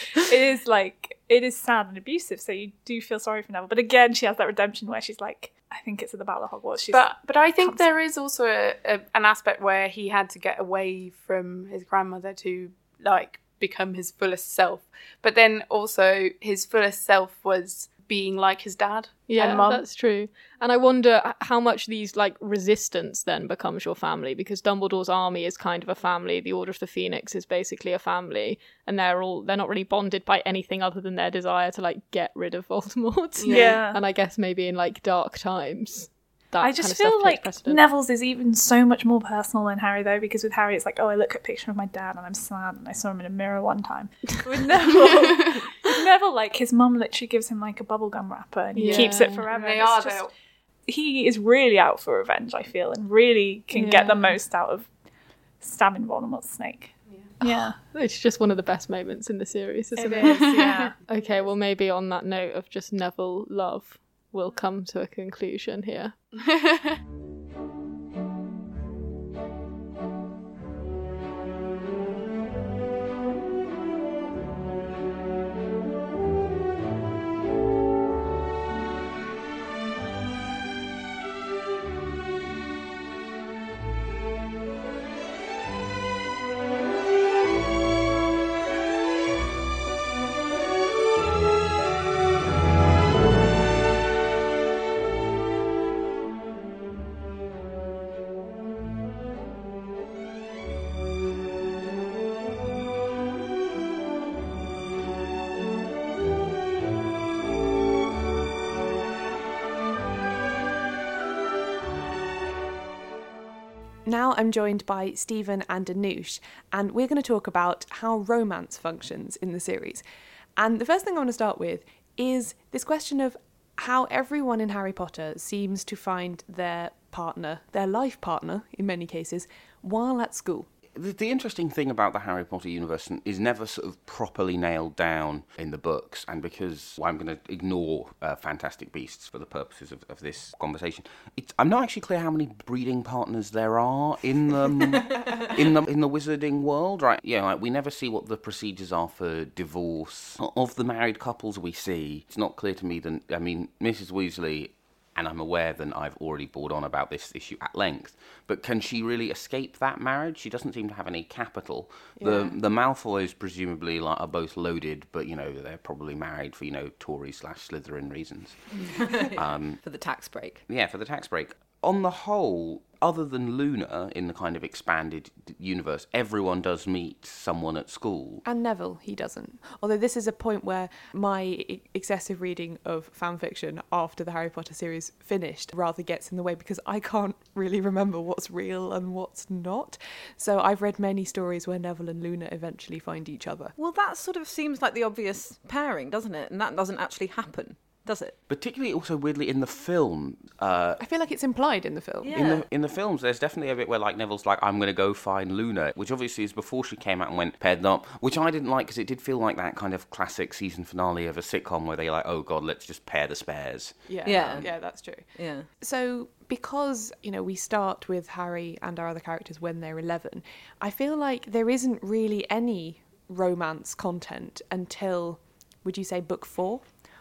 is like it is sad and abusive, so you do feel sorry for Neville. But again, she has that redemption where she's like, I think it's at the Battle of Hogwarts. She's But but I think there is also a, a, an aspect where he had to get away from his grandmother to like become his fullest self. But then also his fullest self was being like his dad Yeah, and mum. that's true. And I wonder h- how much these like resistance then becomes your family, because Dumbledore's army is kind of a family. The Order of the Phoenix is basically a family, and they're all they're not really bonded by anything other than their desire to like get rid of Voldemort. Yeah. And I guess maybe in like dark times, that I just kind of stuff feel takes like precedent. Neville's is even so much more personal than Harry, though, because with Harry it's like, oh, I look at a picture of my dad and I'm sad and I saw him in a mirror one time. With Neville, with Neville, like his mum literally gives him like a bubblegum wrapper and he Yeah. keeps it forever. And they and are it's just- though. He is really out for revenge, I feel, and really can get the Yeah. most out of stabbing Voldemort's snake. Yeah. It's just one of the best moments in the series, isn't It it? is, yeah. Okay, well maybe on that note of just Neville love, we'll come to a conclusion here. Now I'm joined by Stephen and Anoush, and we're going to talk about how romance functions in the series. And the first thing I want to start with is this question of how everyone in Harry Potter seems to find their partner, their life partner in many cases, while at school. The, the interesting thing about the Harry Potter universe is never sort of properly nailed down in the books, and because well, I'm going to ignore uh, Fantastic Beasts for the purposes of, of this conversation, it's, I'm not actually clear how many breeding partners there are in the in the in the wizarding world, right? Yeah, like we never see what the procedures are for divorce of the married couples we see. It's not clear to me that I mean, Missus Weasley. And I'm aware that I've already bored on about this issue at length. But can she really escape that marriage? She doesn't seem to have any capital. Yeah. The the Malfoys presumably like, are both loaded, but you know they're probably married for you know Tory slash Slytherin reasons. um, for the tax break. Yeah, for the tax break. On the whole, other than Luna in the kind of expanded d- universe, everyone does meet someone at school. And Neville, he doesn't. Although this is a point where my e- excessive reading of fan fiction after the Harry Potter series finished rather gets in the way, because I can't really remember what's real and what's not. So I've read many stories where Neville and Luna eventually find each other. Well, that sort of seems like the obvious pairing, doesn't it? And that doesn't actually happen, does it? Particularly also weirdly in the film. Uh, I feel like it's implied in the film. In the in the films, there's definitely a bit where like Neville's like, I'm going to go find Luna, which obviously is before she came out and went paired them up, which I didn't like because it did feel like that kind of classic season finale of a sitcom where they're like, oh god, let's just pair the spares. Yeah, Yeah. yeah, that's true. Yeah. So because, you know, we start with Harry and our other characters when they're eleven, I feel like there isn't really any romance content until, would you say, book four?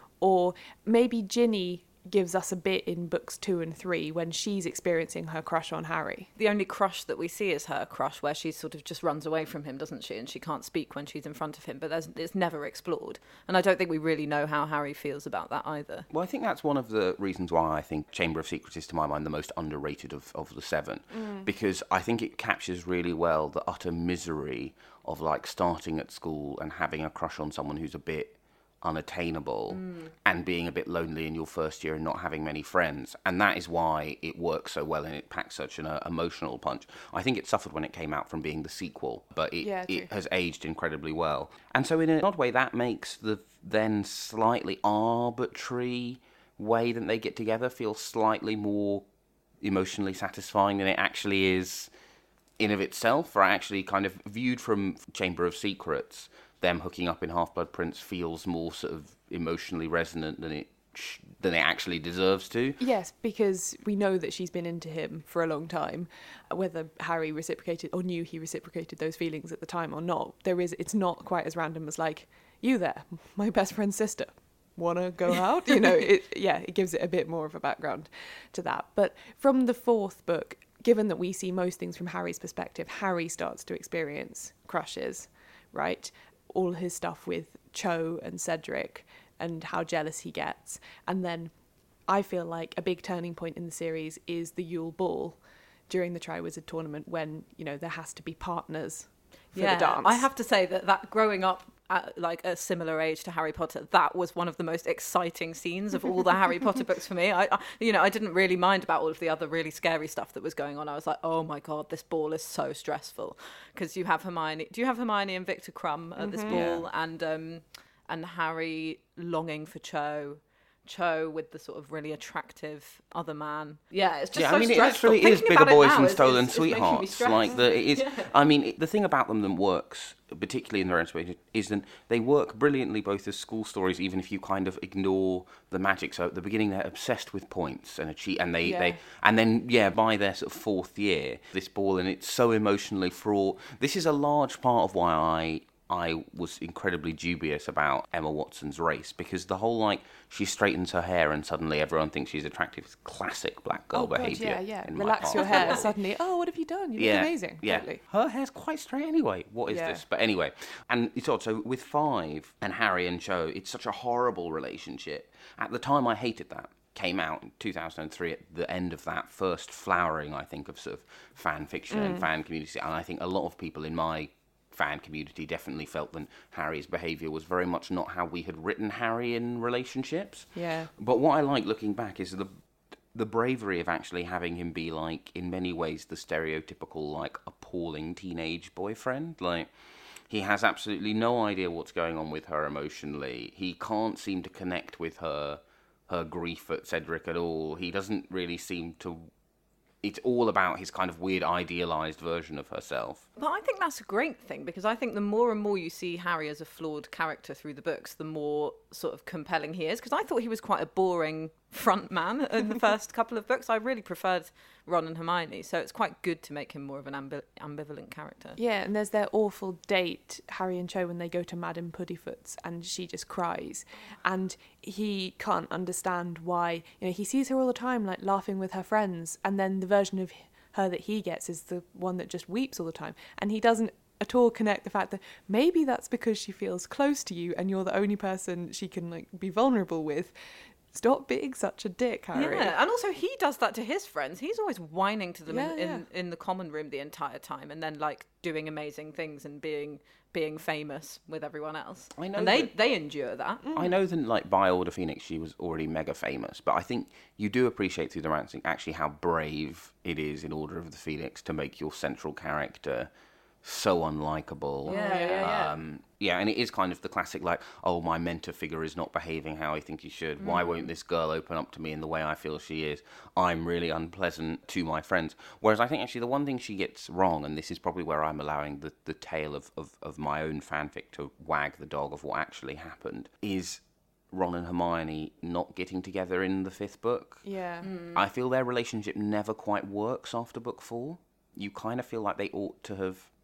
Or maybe Ginny gives us a bit in books two and three when she's experiencing her crush on Harry. The only crush that we see is her crush, where she sort of just runs away from him, doesn't she? And she can't speak when she's in front of him, but there's, it's never explored. And I don't think we really know how Harry feels about that either. Well, I think that's one of the reasons why I think Chamber of Secrets is, to my mind, the most underrated of, of the seven. Mm. Because I think it captures really well the utter misery of, like, starting at school and having a crush on someone who's a bit unattainable mm. and being a bit lonely in your first year and not having many friends. And that is why it works so well and it packs such an uh, emotional punch. I think it suffered when it came out from being the sequel, but it, yeah, it has aged incredibly well. And so in an odd way, that makes the then slightly arbitrary way that they get together feel slightly more emotionally satisfying than it actually is in of itself, or actually kind of viewed from Chamber of Secrets. Them hooking up in Half-Blood Prince feels more sort of emotionally resonant than it sh- than it actually deserves to. Yes, because we know that she's been into him for a long time. Whether Harry reciprocated or knew he reciprocated those feelings at the time or not, there is. It's not quite as random as like, you there, my best friend's sister. Wanna go out? You know, it, yeah, it gives it a bit more of a background to that. But from the fourth book, given that we see most things from Harry's perspective, Harry starts to experience crushes, right? All his stuff with Cho and Cedric and how jealous he gets. And then I feel like a big turning point in the series is the Yule Ball during the Triwizard Tournament when, you know, there has to be partners for yeah, the dance. I have to say that, that growing up at like a similar age to Harry Potter, that was one of the most exciting scenes of all the Harry Potter books for me. I, I, you know, I didn't really mind about all of the other really scary stuff that was going on. I was like, oh my God, this ball is so stressful. Because you have Hermione, do you have Hermione and Victor Crumb at mm-hmm. this ball? Yeah. And, um, and Harry longing for Cho. Cho with the sort of really attractive other man. Yeah, it's just yeah, so I mean, stressful. it literally is Bigger Boys and Stolen is, is, Sweethearts. Is like the, it is. Yeah. I mean, the thing about them that works, particularly in their own way, is that they work brilliantly both as school stories, even if you kind of ignore the magic. So at the beginning, they're obsessed with points and achieve, and they, Yeah. they, and then yeah, by their sort of fourth year, this ball, and it's so emotionally fraught. This is a large part of why I. I was incredibly dubious about Emma Watson's race, because the whole, like, she straightens her hair and suddenly everyone thinks she's attractive. It's classic black girl oh, God, behaviour. yeah, yeah. in my Relax part. your hair. Suddenly, oh, what have you done? You look yeah, amazing. Yeah, Totally. her hair's quite straight anyway. What is Yeah. this? But anyway, and it's odd. So with Five and Harry and Cho, it's such a horrible relationship. At the time, I hated that. Came out in two thousand three at the end of that first flowering, I think, of sort of fan fiction Mm. and fan community. And I think a lot of people in my fan community definitely felt that Harry's behaviour was very much not how we had written Harry in relationships. Yeah. But what I like looking back is the the bravery of actually having him be, like, in many ways, the stereotypical, like, appalling teenage boyfriend. Like, he has absolutely no idea what's going on with her emotionally. He can't seem to connect with her, her grief at Cedric at all. He doesn't really seem to... It's all about his kind of weird idealised version of herself. But I think that's a great thing, because I think the more and more you see Harry as a flawed character through the books, the more sort of compelling he is. Because I thought he was quite a boring front man in the first couple of books. I really preferred Ron and Hermione, so it's quite good to make him more of an ambi- ambivalent character. Yeah, and there's their awful date, Harry and Cho, when they go to Madame Puddifoot's and she just cries. And he can't understand why, you know, he sees her all the time, like, laughing with her friends, and then the version of her that he gets is the one that just weeps all the time. And he doesn't at all connect the fact that maybe that's because she feels close to you and you're the only person she can, like, be vulnerable with. Stop being such a dick, Harry. Yeah, and also he does that to his friends. He's always whining to them Yeah, in, yeah. in, in the common room the entire time, and then, like, doing amazing things and being being famous with everyone else. I know and they, that- they endure that. I know that, like, by Order Phoenix, she was already mega famous, but I think you do appreciate through the romancing actually how brave it is in Order of the Phoenix to make your central character so unlikable. Yeah, yeah, yeah. Um, yeah, and it is kind of the classic, like, oh, my mentor figure is not behaving how I think he should. Mm. Why won't this girl open up to me in the way I feel she is? I'm really unpleasant to my friends. Whereas I think actually the one thing she gets wrong, and this is probably where I'm allowing the, the tale of, of, of my own fanfic to wag the dog of what actually happened, is Ron and Hermione not getting together in the fifth book. Yeah. Mm. I feel their relationship never quite works after book four. You kind of feel like they ought to have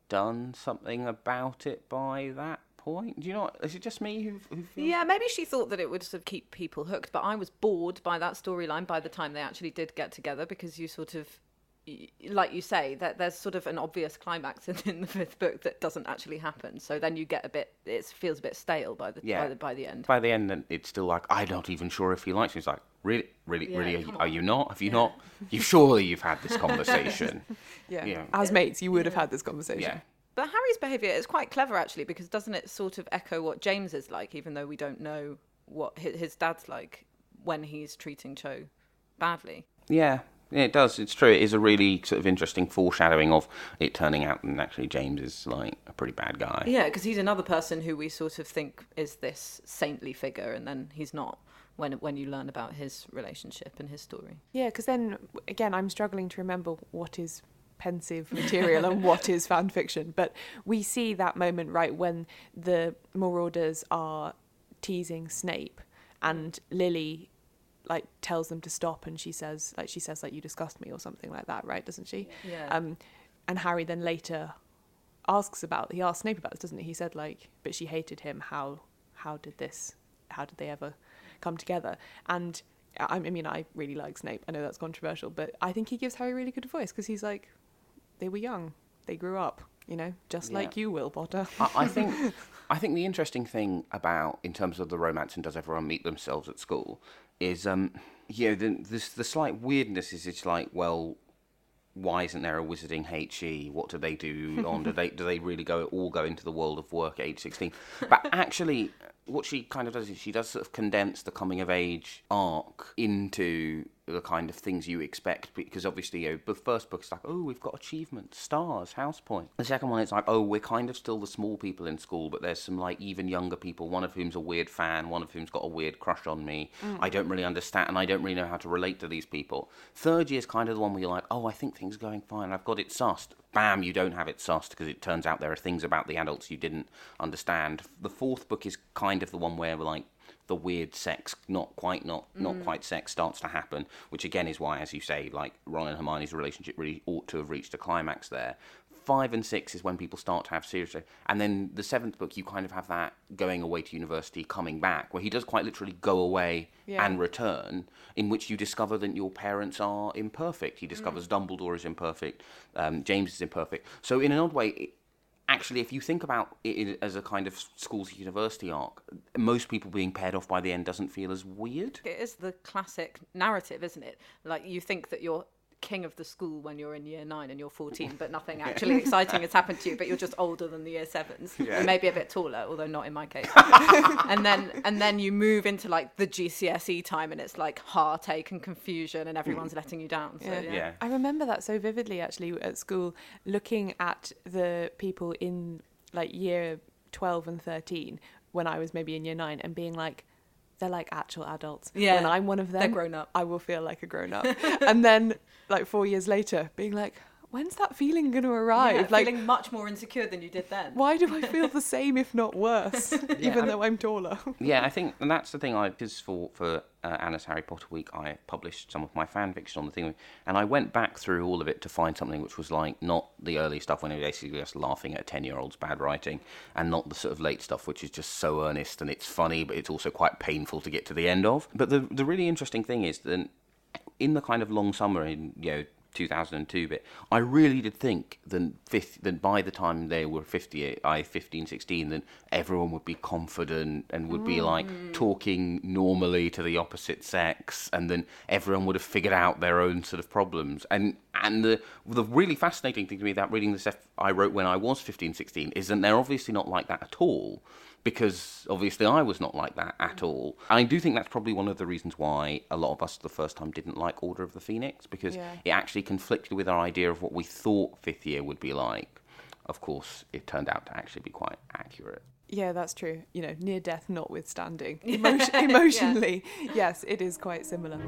done something about it by that point? Do you know? Is it just me who? who feels... Yeah, maybe she thought that it would sort of keep people hooked, but I was bored by that storyline by the time they actually did get together, because you sort of, like you say, that there's sort of an obvious climax in, in the fifth book that doesn't actually happen. So then you get a bit, it feels a bit stale by the yeah. by the by the end. By the end, it's still like, I'm not even sure if he likes me. It's like, really, really, Yeah, really, are you, come are on. you not? Have you Yeah. not? You surely you've had this conversation. yeah. You know. As mates, you would have had this conversation. Yeah. But Harry's behaviour is quite clever, actually, because doesn't it sort of echo what James is like, even though we don't know what his, his dad's like when he's treating Cho badly? Yeah, yeah, it does. It's true. It is a really sort of interesting foreshadowing of it turning out that actually James is like a pretty bad guy. Yeah, because he's another person who we sort of think is this saintly figure, and then he's not when when you learn about his relationship and his story. Yeah, because then, again, I'm struggling to remember what is pensive material and what is fan fiction, but we see that moment, right, when the Marauders are teasing Snape and Lily like tells them to stop, and she says like she says like you disgust me or something like that, right, doesn't she? Yeah. Um and Harry then later asks about he asks Snape about this, doesn't he? He said like, but she hated him, how how did this how did they ever come together? And I mean, I really like Snape. I know that's controversial, but I think he gives Harry really good advice, because he's like, they were young, they grew up, you know, just Yeah. like you will, Potter. I, I think I think the interesting thing about, in terms of the romance and does everyone meet themselves at school, is um you know the this the slight weirdness is it's like, well, why isn't there a wizarding H E? What do they do on? do they do they really go all go into the world of work at age sixteen? But actually, what she kind of does is she does sort of condense the coming of age arc into the kind of things you expect, because obviously, you know, the first book's like, oh, we've got achievements, stars, house point. The second one, it's like, oh, we're kind of still the small people in school, but there's some like even younger people, one of whom's a weird fan, one of whom's got a weird crush on me. Mm. I don't really understand, and I don't really know how to relate to these people. Third year's kind of the one where you're like, oh, I think things are going fine, I've got it sussed. Bam, you don't have it sussed, because it turns out there are things about the adults you didn't understand. The fourth book is kind of the one where, like, the weird sex, not quite, not not Mm. quite sex, starts to happen, which again is why, as you say, like, Ron and Hermione's relationship really ought to have reached a climax there. Five and six is when people start to have serious, and then the seventh book, you kind of have that going away to university, coming back, where he does quite literally go away Yeah. and return, in which you discover that your parents are imperfect. He discovers Dumbledore is imperfect, um, James is imperfect. So in an odd way, it, actually, if you think about it as a kind of school to university arc, most people being paired off by the end doesn't feel as weird. It is the classic narrative, isn't it? Like, you think that you're king of the school when you're in year nine and you're fourteen, but nothing actually exciting has happened to you, but you're just older than the year sevens. Yeah. You may be a bit taller, although not in my case. and then and then you move into like the G C S E time, and it's like heartache and confusion, and everyone's letting you down. So, Yeah. yeah. Yeah. I remember that so vividly, actually, at school, looking at the people in like year twelve and thirteen when I was maybe in year nine, and being like, they're like actual adults. Yeah. When I'm one of them, They're grown up. I will feel like a grown up. And then, like four years later, being like, when's that feeling going to arrive? Yeah, like, feeling much more insecure than you did then. why do I feel the same, if not worse, even I- though I'm taller? Yeah, I think, and that's the thing. I because for for uh, Anna's Harry Potter week, I published some of my fan fiction on the thing, and I went back through all of it to find something which was like not the early stuff when it was basically just laughing at a ten-year-old's bad writing, and not the sort of late stuff which is just so earnest and it's funny, but it's also quite painful to get to the end of. But the the really interesting thing is that in the kind of long summer in you know two thousand two bit, I really did think that, fifth, that by the time they were fifty, I fifteen, sixteen, then everyone would be confident and would be like talking normally to the opposite sex, and then everyone would have figured out their own sort of problems. And and the the really fascinating thing to me about reading the stuff I wrote when I was fifteen, sixteen is that they're obviously not like that at all. Because obviously I was not like that at all. I do think that's probably one of the reasons why a lot of us the first time didn't like Order of the Phoenix, because Yeah. it actually conflicted with our idea of what we thought fifth year would be like. Of course, it turned out to actually be quite accurate. Yeah, that's true. You know, near death notwithstanding. Emotion- emotionally, yes, it is quite similar.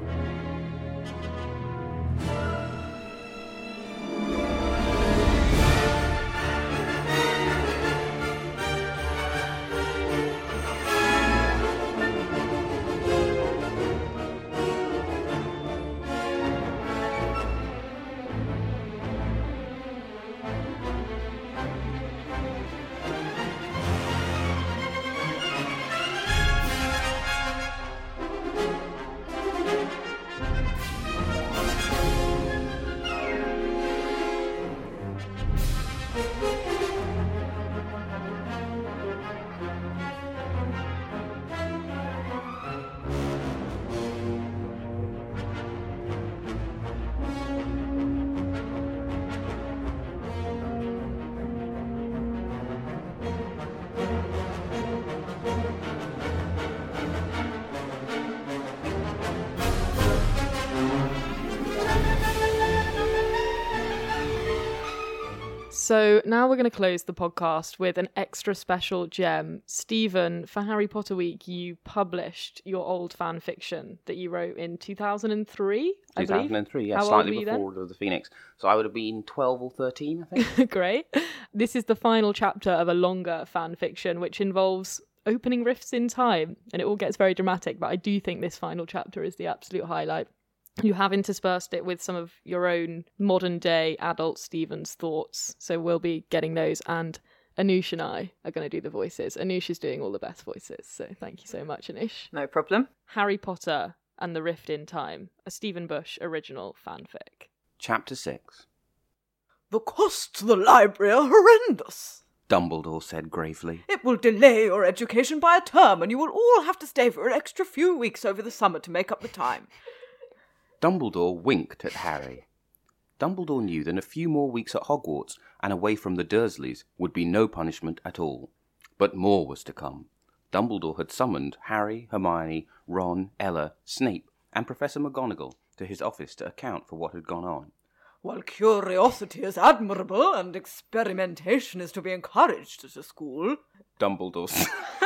So now we're going to close the podcast with an extra special gem. Stephen, for Harry Potter Week, you published your old fan fiction that you wrote in two thousand three, I believe? two thousand three, yeah, How slightly old were you before Order of the Phoenix. So I would have been twelve or thirteen, I think. Great. This is the final chapter of a longer fan fiction, which involves opening rifts in time, and it all gets very dramatic, but I do think this final chapter is the absolute highlight. You have interspersed it with some of your own modern day adult Stephen's thoughts, so we'll be getting those, and Anoush and I are going to do the voices. Anoush is doing all the best voices, so thank you so much, Anoush. No problem. Harry Potter and the Rift in Time, a Stephen Bush original fanfic. Chapter six. The costs to the library are horrendous, Dumbledore said gravely. It will delay your education by a term, and you will all have to stay for an extra few weeks over the summer to make up the time. Dumbledore winked at Harry. Dumbledore knew that a few more weeks at Hogwarts and away from the Dursleys would be no punishment at all. But more was to come. Dumbledore had summoned Harry, Hermione, Ron, Ella, Snape, and Professor McGonagall to his office to account for what had gone on. While curiosity is admirable and experimentation is to be encouraged at a school, Dumbledore said.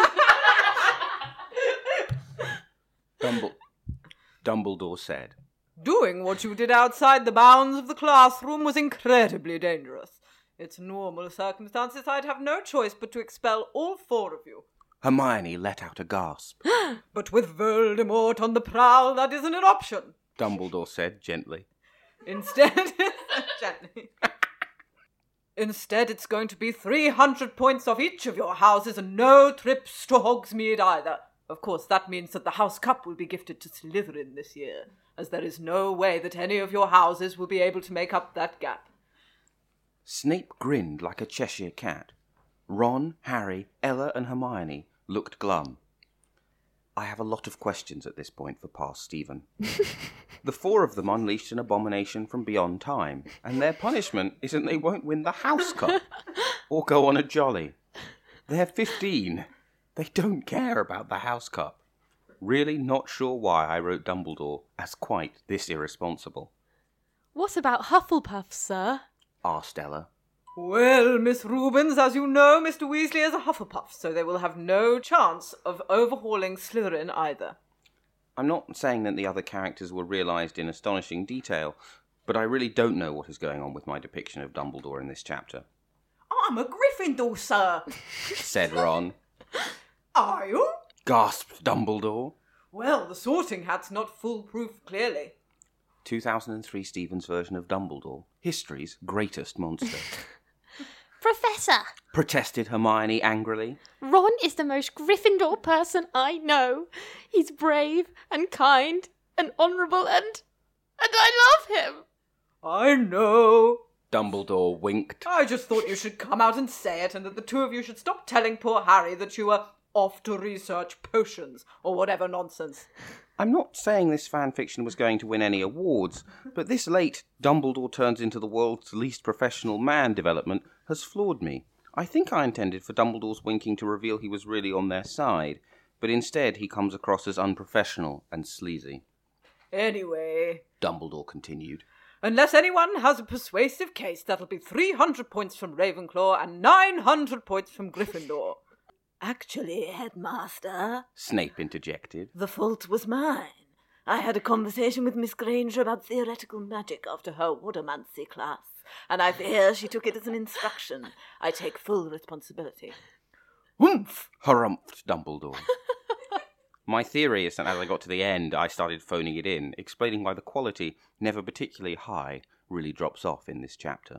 Dumbledore, Dumbledore said. Doing what you did outside the bounds of the classroom was incredibly dangerous. It's normal circumstances. I'd have no choice but to expel all four of you. Hermione let out a gasp. But with Voldemort on the prowl, that isn't an option, Dumbledore said gently. Instead, gently. Instead, it's going to be three hundred points off each of your houses and no trips to Hogsmeade either. Of course, that means that the House Cup will be gifted to Slytherin this year, as there is no way that any of your houses will be able to make up that gap. Snape grinned like a Cheshire cat. Ron, Harry, Ella and Hermione looked glum. I have a lot of questions at this point for past Stephen. The four of them unleashed an abomination from beyond time, and their punishment isn't they won't win the House Cup or go on a jolly. They're fifteen. They don't care about the House Cup. Really not sure why I wrote Dumbledore as quite this irresponsible. What about Hufflepuff, sir? Asked Ella. Well, Miss Rubens, as you know, Mister Weasley is a Hufflepuff, so they will have no chance of overhauling Slytherin either. I'm not saying that the other characters were realised in astonishing detail, but I really don't know what is going on with my depiction of Dumbledore in this chapter. I'm a Gryffindor, sir, said Ron. Are you? Gasped Dumbledore. Well, the Sorting Hat's not foolproof, clearly. two thousand three Stephen's version of Dumbledore, history's greatest monster. Professor! Protested Hermione angrily. Ron is the most Gryffindor person I know. He's brave and kind and honourable and... and I love him! I know. Dumbledore winked. I just thought you should come out and say it, and that the two of you should stop telling poor Harry that you were off to research potions or whatever nonsense. I'm not saying this fan fiction was going to win any awards, but this late Dumbledore turns into the world's least professional man development has floored me. I think I intended for Dumbledore's winking to reveal he was really on their side, but instead he comes across as unprofessional and sleazy. Anyway, Dumbledore continued, unless anyone has a persuasive case, that'll be three hundred points from Ravenclaw and nine hundred points from Gryffindor. Actually, Headmaster, Snape interjected, the fault was mine. I had a conversation with Miss Granger about theoretical magic after her Watermancy class, and I fear she took it as an instruction. I take full responsibility. Oomph! Harumphed Dumbledore. My theory is that as I got to the end, I started phoning it in, explaining why the quality, never particularly high, really drops off in this chapter.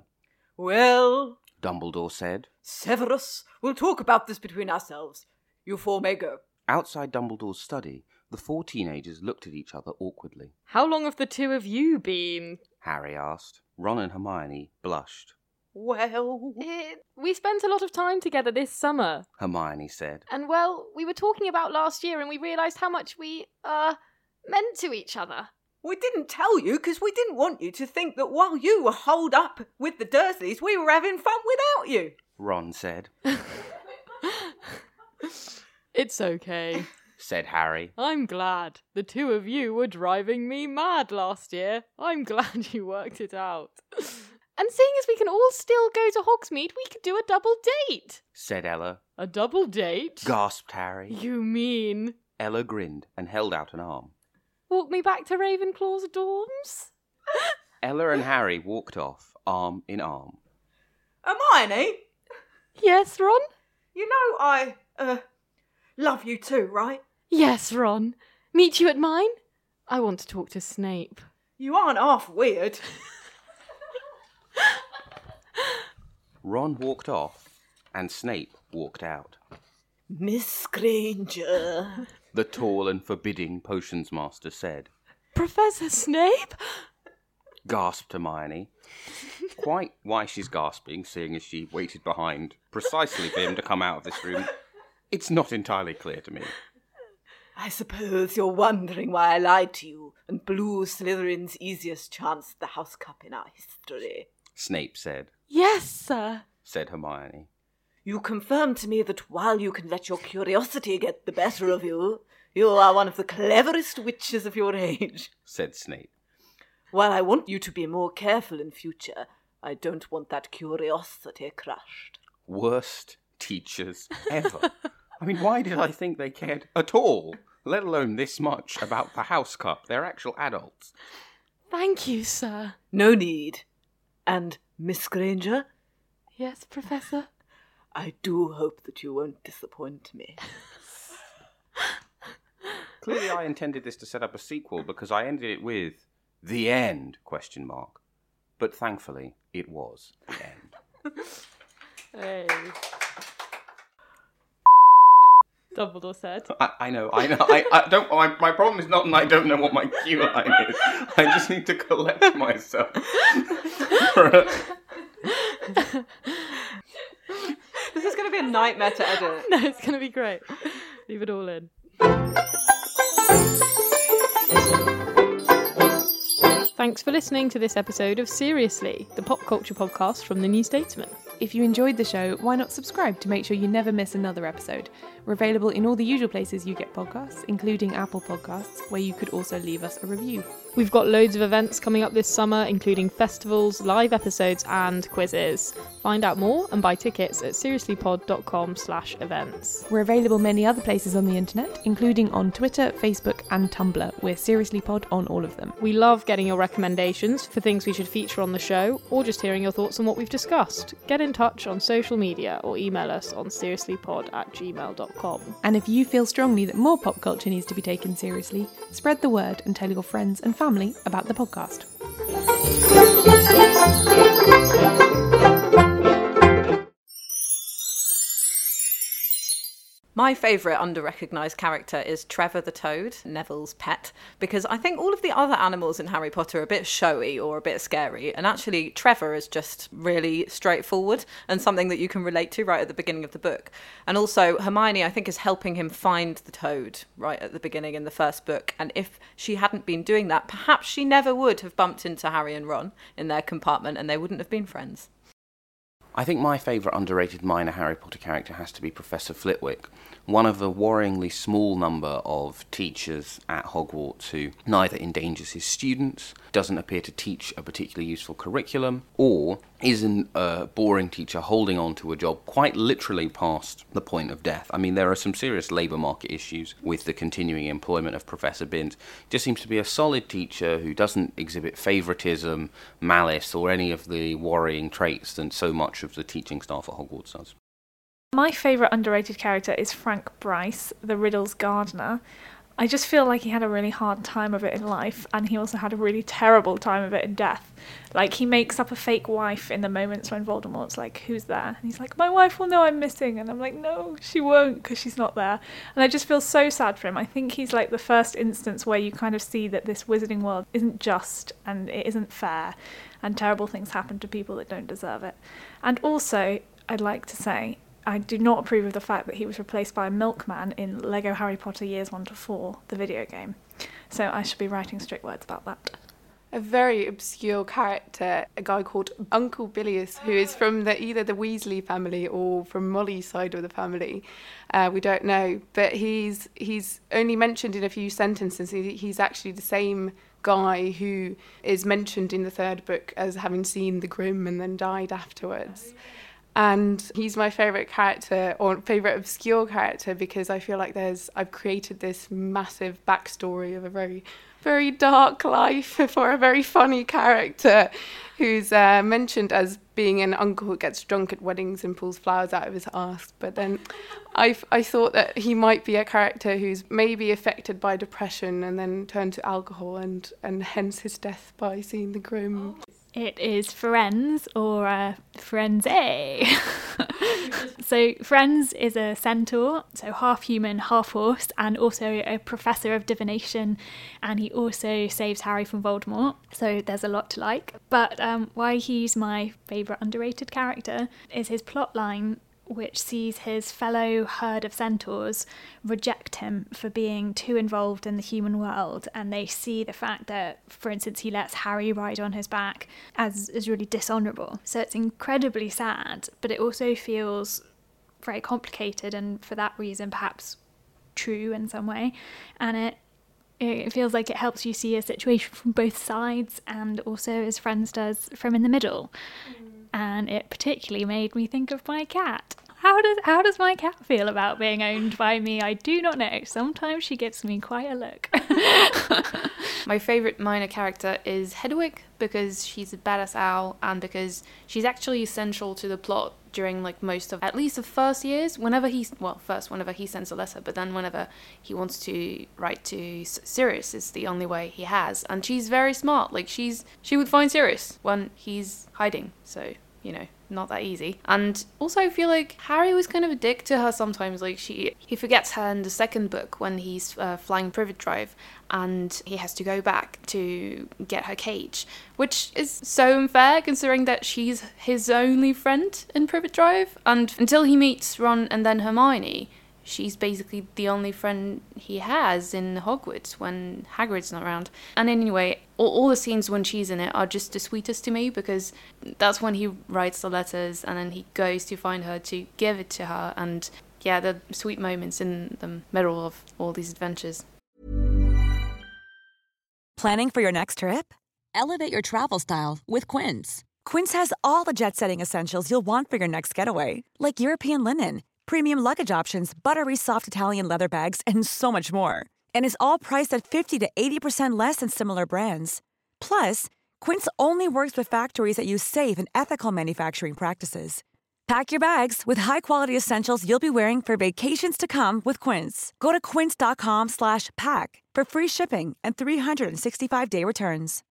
Well, Dumbledore said, Severus, we'll talk about this between ourselves. You four may go. Outside Dumbledore's study, the four teenagers looked at each other awkwardly. How long have the two of you been? Harry asked. Ron and Hermione blushed. Well, it, we spent a lot of time together this summer, Hermione said. And, well, we were talking about last year and we realised how much we, uh, meant to each other. We didn't tell you because we didn't want you to think that while you were holed up with the Dursleys, we were having fun without you, Ron said. It's okay, said Harry. I'm glad. The two of you were driving me mad last year. I'm glad you worked it out. And seeing as we can all still go to Hogsmeade, we could do a double date. said Ella. A double date? Gasped Harry. You mean? Ella grinned and held out an arm. Walk me back to Ravenclaw's dorms? Ella and Harry walked off, arm in arm. Hermione? Yes, Ron? You know I, uh, love you too, right? Yes, Ron. Meet you at mine? I want to talk to Snape. You aren't half weird. Ron walked off, and Snape walked out. Miss Granger, The tall and forbidding potions master said. Professor Snape? Gasped Hermione. Quite why she's gasping, seeing as she waited behind precisely for him to come out of this room, it's not entirely clear to me. I suppose you're wondering why I lied to you and blew Slytherin's easiest chance at the House Cup in our history. Snape said. Yes, sir, said Hermione. You confirmed to me that while you can let your curiosity get the better of you, you are one of the cleverest witches of your age, said Snape. While I want you to be more careful in future, I don't want that curiosity crushed. Worst teachers ever. I mean, why did I think they cared at all, let alone this much, about the House Cup? They're actual adults. Thank you, sir. No need. And, Miss Granger? Yes, Professor? I do hope that you won't disappoint me. Clearly I intended this to set up a sequel because I ended it with, the end, question mark. But thankfully, it was the end. Hey. Dumbledore said. I, I know, I know. I, I don't. My, my problem is not, I don't know what my cue line is. I just need to collect myself. This is going to be a nightmare to edit. No, it's going to be great. Leave it all in. Thanks for listening to this episode of Seriously, the pop culture podcast from The New Statesman. If you enjoyed the show, why not subscribe to make sure you never miss another episode? We're available in all the usual places you get podcasts, including Apple Podcasts, where you could also leave us a review. We've got loads of events coming up this summer, including festivals, live episodes and quizzes. Find out more and buy tickets at seriouslypod.com slash events. We're available many other places on the internet, including on Twitter, Facebook and Tumblr. We're SeriouslyPod on all of them. We love getting your recommendations for things we should feature on the show, or just hearing your thoughts on what we've discussed. Get in touch on social media or email us on seriouslypod at gmail dot com. And if you feel strongly that more pop culture needs to be taken seriously, spread the word and tell your friends and family about the podcast. My favourite under-recognised character is Trevor the Toad, Neville's pet, because I think all of the other animals in Harry Potter are a bit showy or a bit scary, and actually Trevor is just really straightforward and something that you can relate to right at the beginning of the book. And also Hermione, I think, is helping him find the toad right at the beginning in the first book, and if she hadn't been doing that, perhaps she never would have bumped into Harry and Ron in their compartment and they wouldn't have been friends. I think my favourite underrated minor Harry Potter character has to be Professor Flitwick, one of the worryingly small number of teachers at Hogwarts who neither endangers his students, doesn't appear to teach a particularly useful curriculum, or isn't a boring teacher holding on to a job quite literally past the point of death. I mean, there are some serious labour market issues with the continuing employment of Professor Binns. Just seems to be a solid teacher who doesn't exhibit favouritism, malice, or any of the worrying traits that so much of the teaching staff at Hogwarts does. My favourite underrated character is Frank Bryce, the Riddle's gardener. I just feel like he had a really hard time of it in life, and he also had a really terrible time of it in death. Like, he makes up a fake wife in the moments when Voldemort's like, who's there? And he's like, my wife will know I'm missing. And I'm like, no, she won't, because she's not there. And I just feel so sad for him. I think he's like the first instance where you kind of see that this wizarding world isn't just, and it isn't fair, and terrible things happen to people that don't deserve it. And also, I'd like to say, I do not approve of the fact that he was replaced by a milkman in Lego Harry Potter Years one to four, the video game. So I should be writing strict words about that. A very obscure character, a guy called Uncle Bilious, who is from the, either the Weasley family or from Molly's side of the family. Uh, we don't know, but he's he's only mentioned in a few sentences. He, he's actually the same guy who is mentioned in the third book as having seen the Grimm and then died afterwards. And he's my favourite character, or favourite obscure character, because I feel like there's I've created this massive backstory of a very, very dark life for a very funny character who's uh, mentioned as being an uncle who gets drunk at weddings and pulls flowers out of his arse. But then I I thought that he might be a character who's maybe affected by depression and then turned to alcohol, and, and hence his death by seeing the Grimm. It is Firenze, or uh, Firenze. So Firenze is a centaur, so half human, half horse, and also a professor of divination, and he also saves Harry from Voldemort, so there's a lot to like. But um, why he's my favourite underrated character is his plotline, which sees his fellow herd of centaurs reject him for being too involved in the human world, and they see the fact that, for instance, he lets Harry ride on his back as, as really dishonourable. So it's incredibly sad, but it also feels very complicated, and for that reason perhaps true in some way, and it it feels like it helps you see a situation from both sides, and also, as Firenze does, from in the middle. And it particularly made me think of my cat. How does how does my cat feel about being owned by me? I do not know. Sometimes she gives me quite a look. My favourite minor character is Hedwig, because she's a badass owl, and because she's actually essential to the plot during like most of, at least the first years, whenever he, well, first whenever he sends a letter, but then whenever he wants to write to Sirius is the only way he has. And she's very smart. Like she's, she would find Sirius when he's hiding. So, you know, not that easy. And also I feel like Harry was kind of a dick to her sometimes. Like she, he forgets her in the second book when he's uh, flying Privet Drive, and he has to go back to get her cage, which is so unfair considering that she's his only friend in Privet Drive. And until he meets Ron and then Hermione, she's basically the only friend he has in Hogwarts when Hagrid's not around. And anyway, all, all the scenes when she's in it are just the sweetest to me, because that's when he writes the letters and then he goes to find her to give it to her. And yeah, the sweet moments in the middle of all these adventures. Planning for your next trip? Elevate your travel style with Quince. Quince has all the jet-setting essentials you'll want for your next getaway, like European linen, premium luggage options, buttery soft Italian leather bags, and so much more. And is all priced at fifty to eighty percent less than similar brands. Plus, Quince only works with factories that use safe and ethical manufacturing practices. Pack your bags with high-quality essentials you'll be wearing for vacations to come with Quince. Go to quince.com slash pack for free shipping and three sixty-five day returns.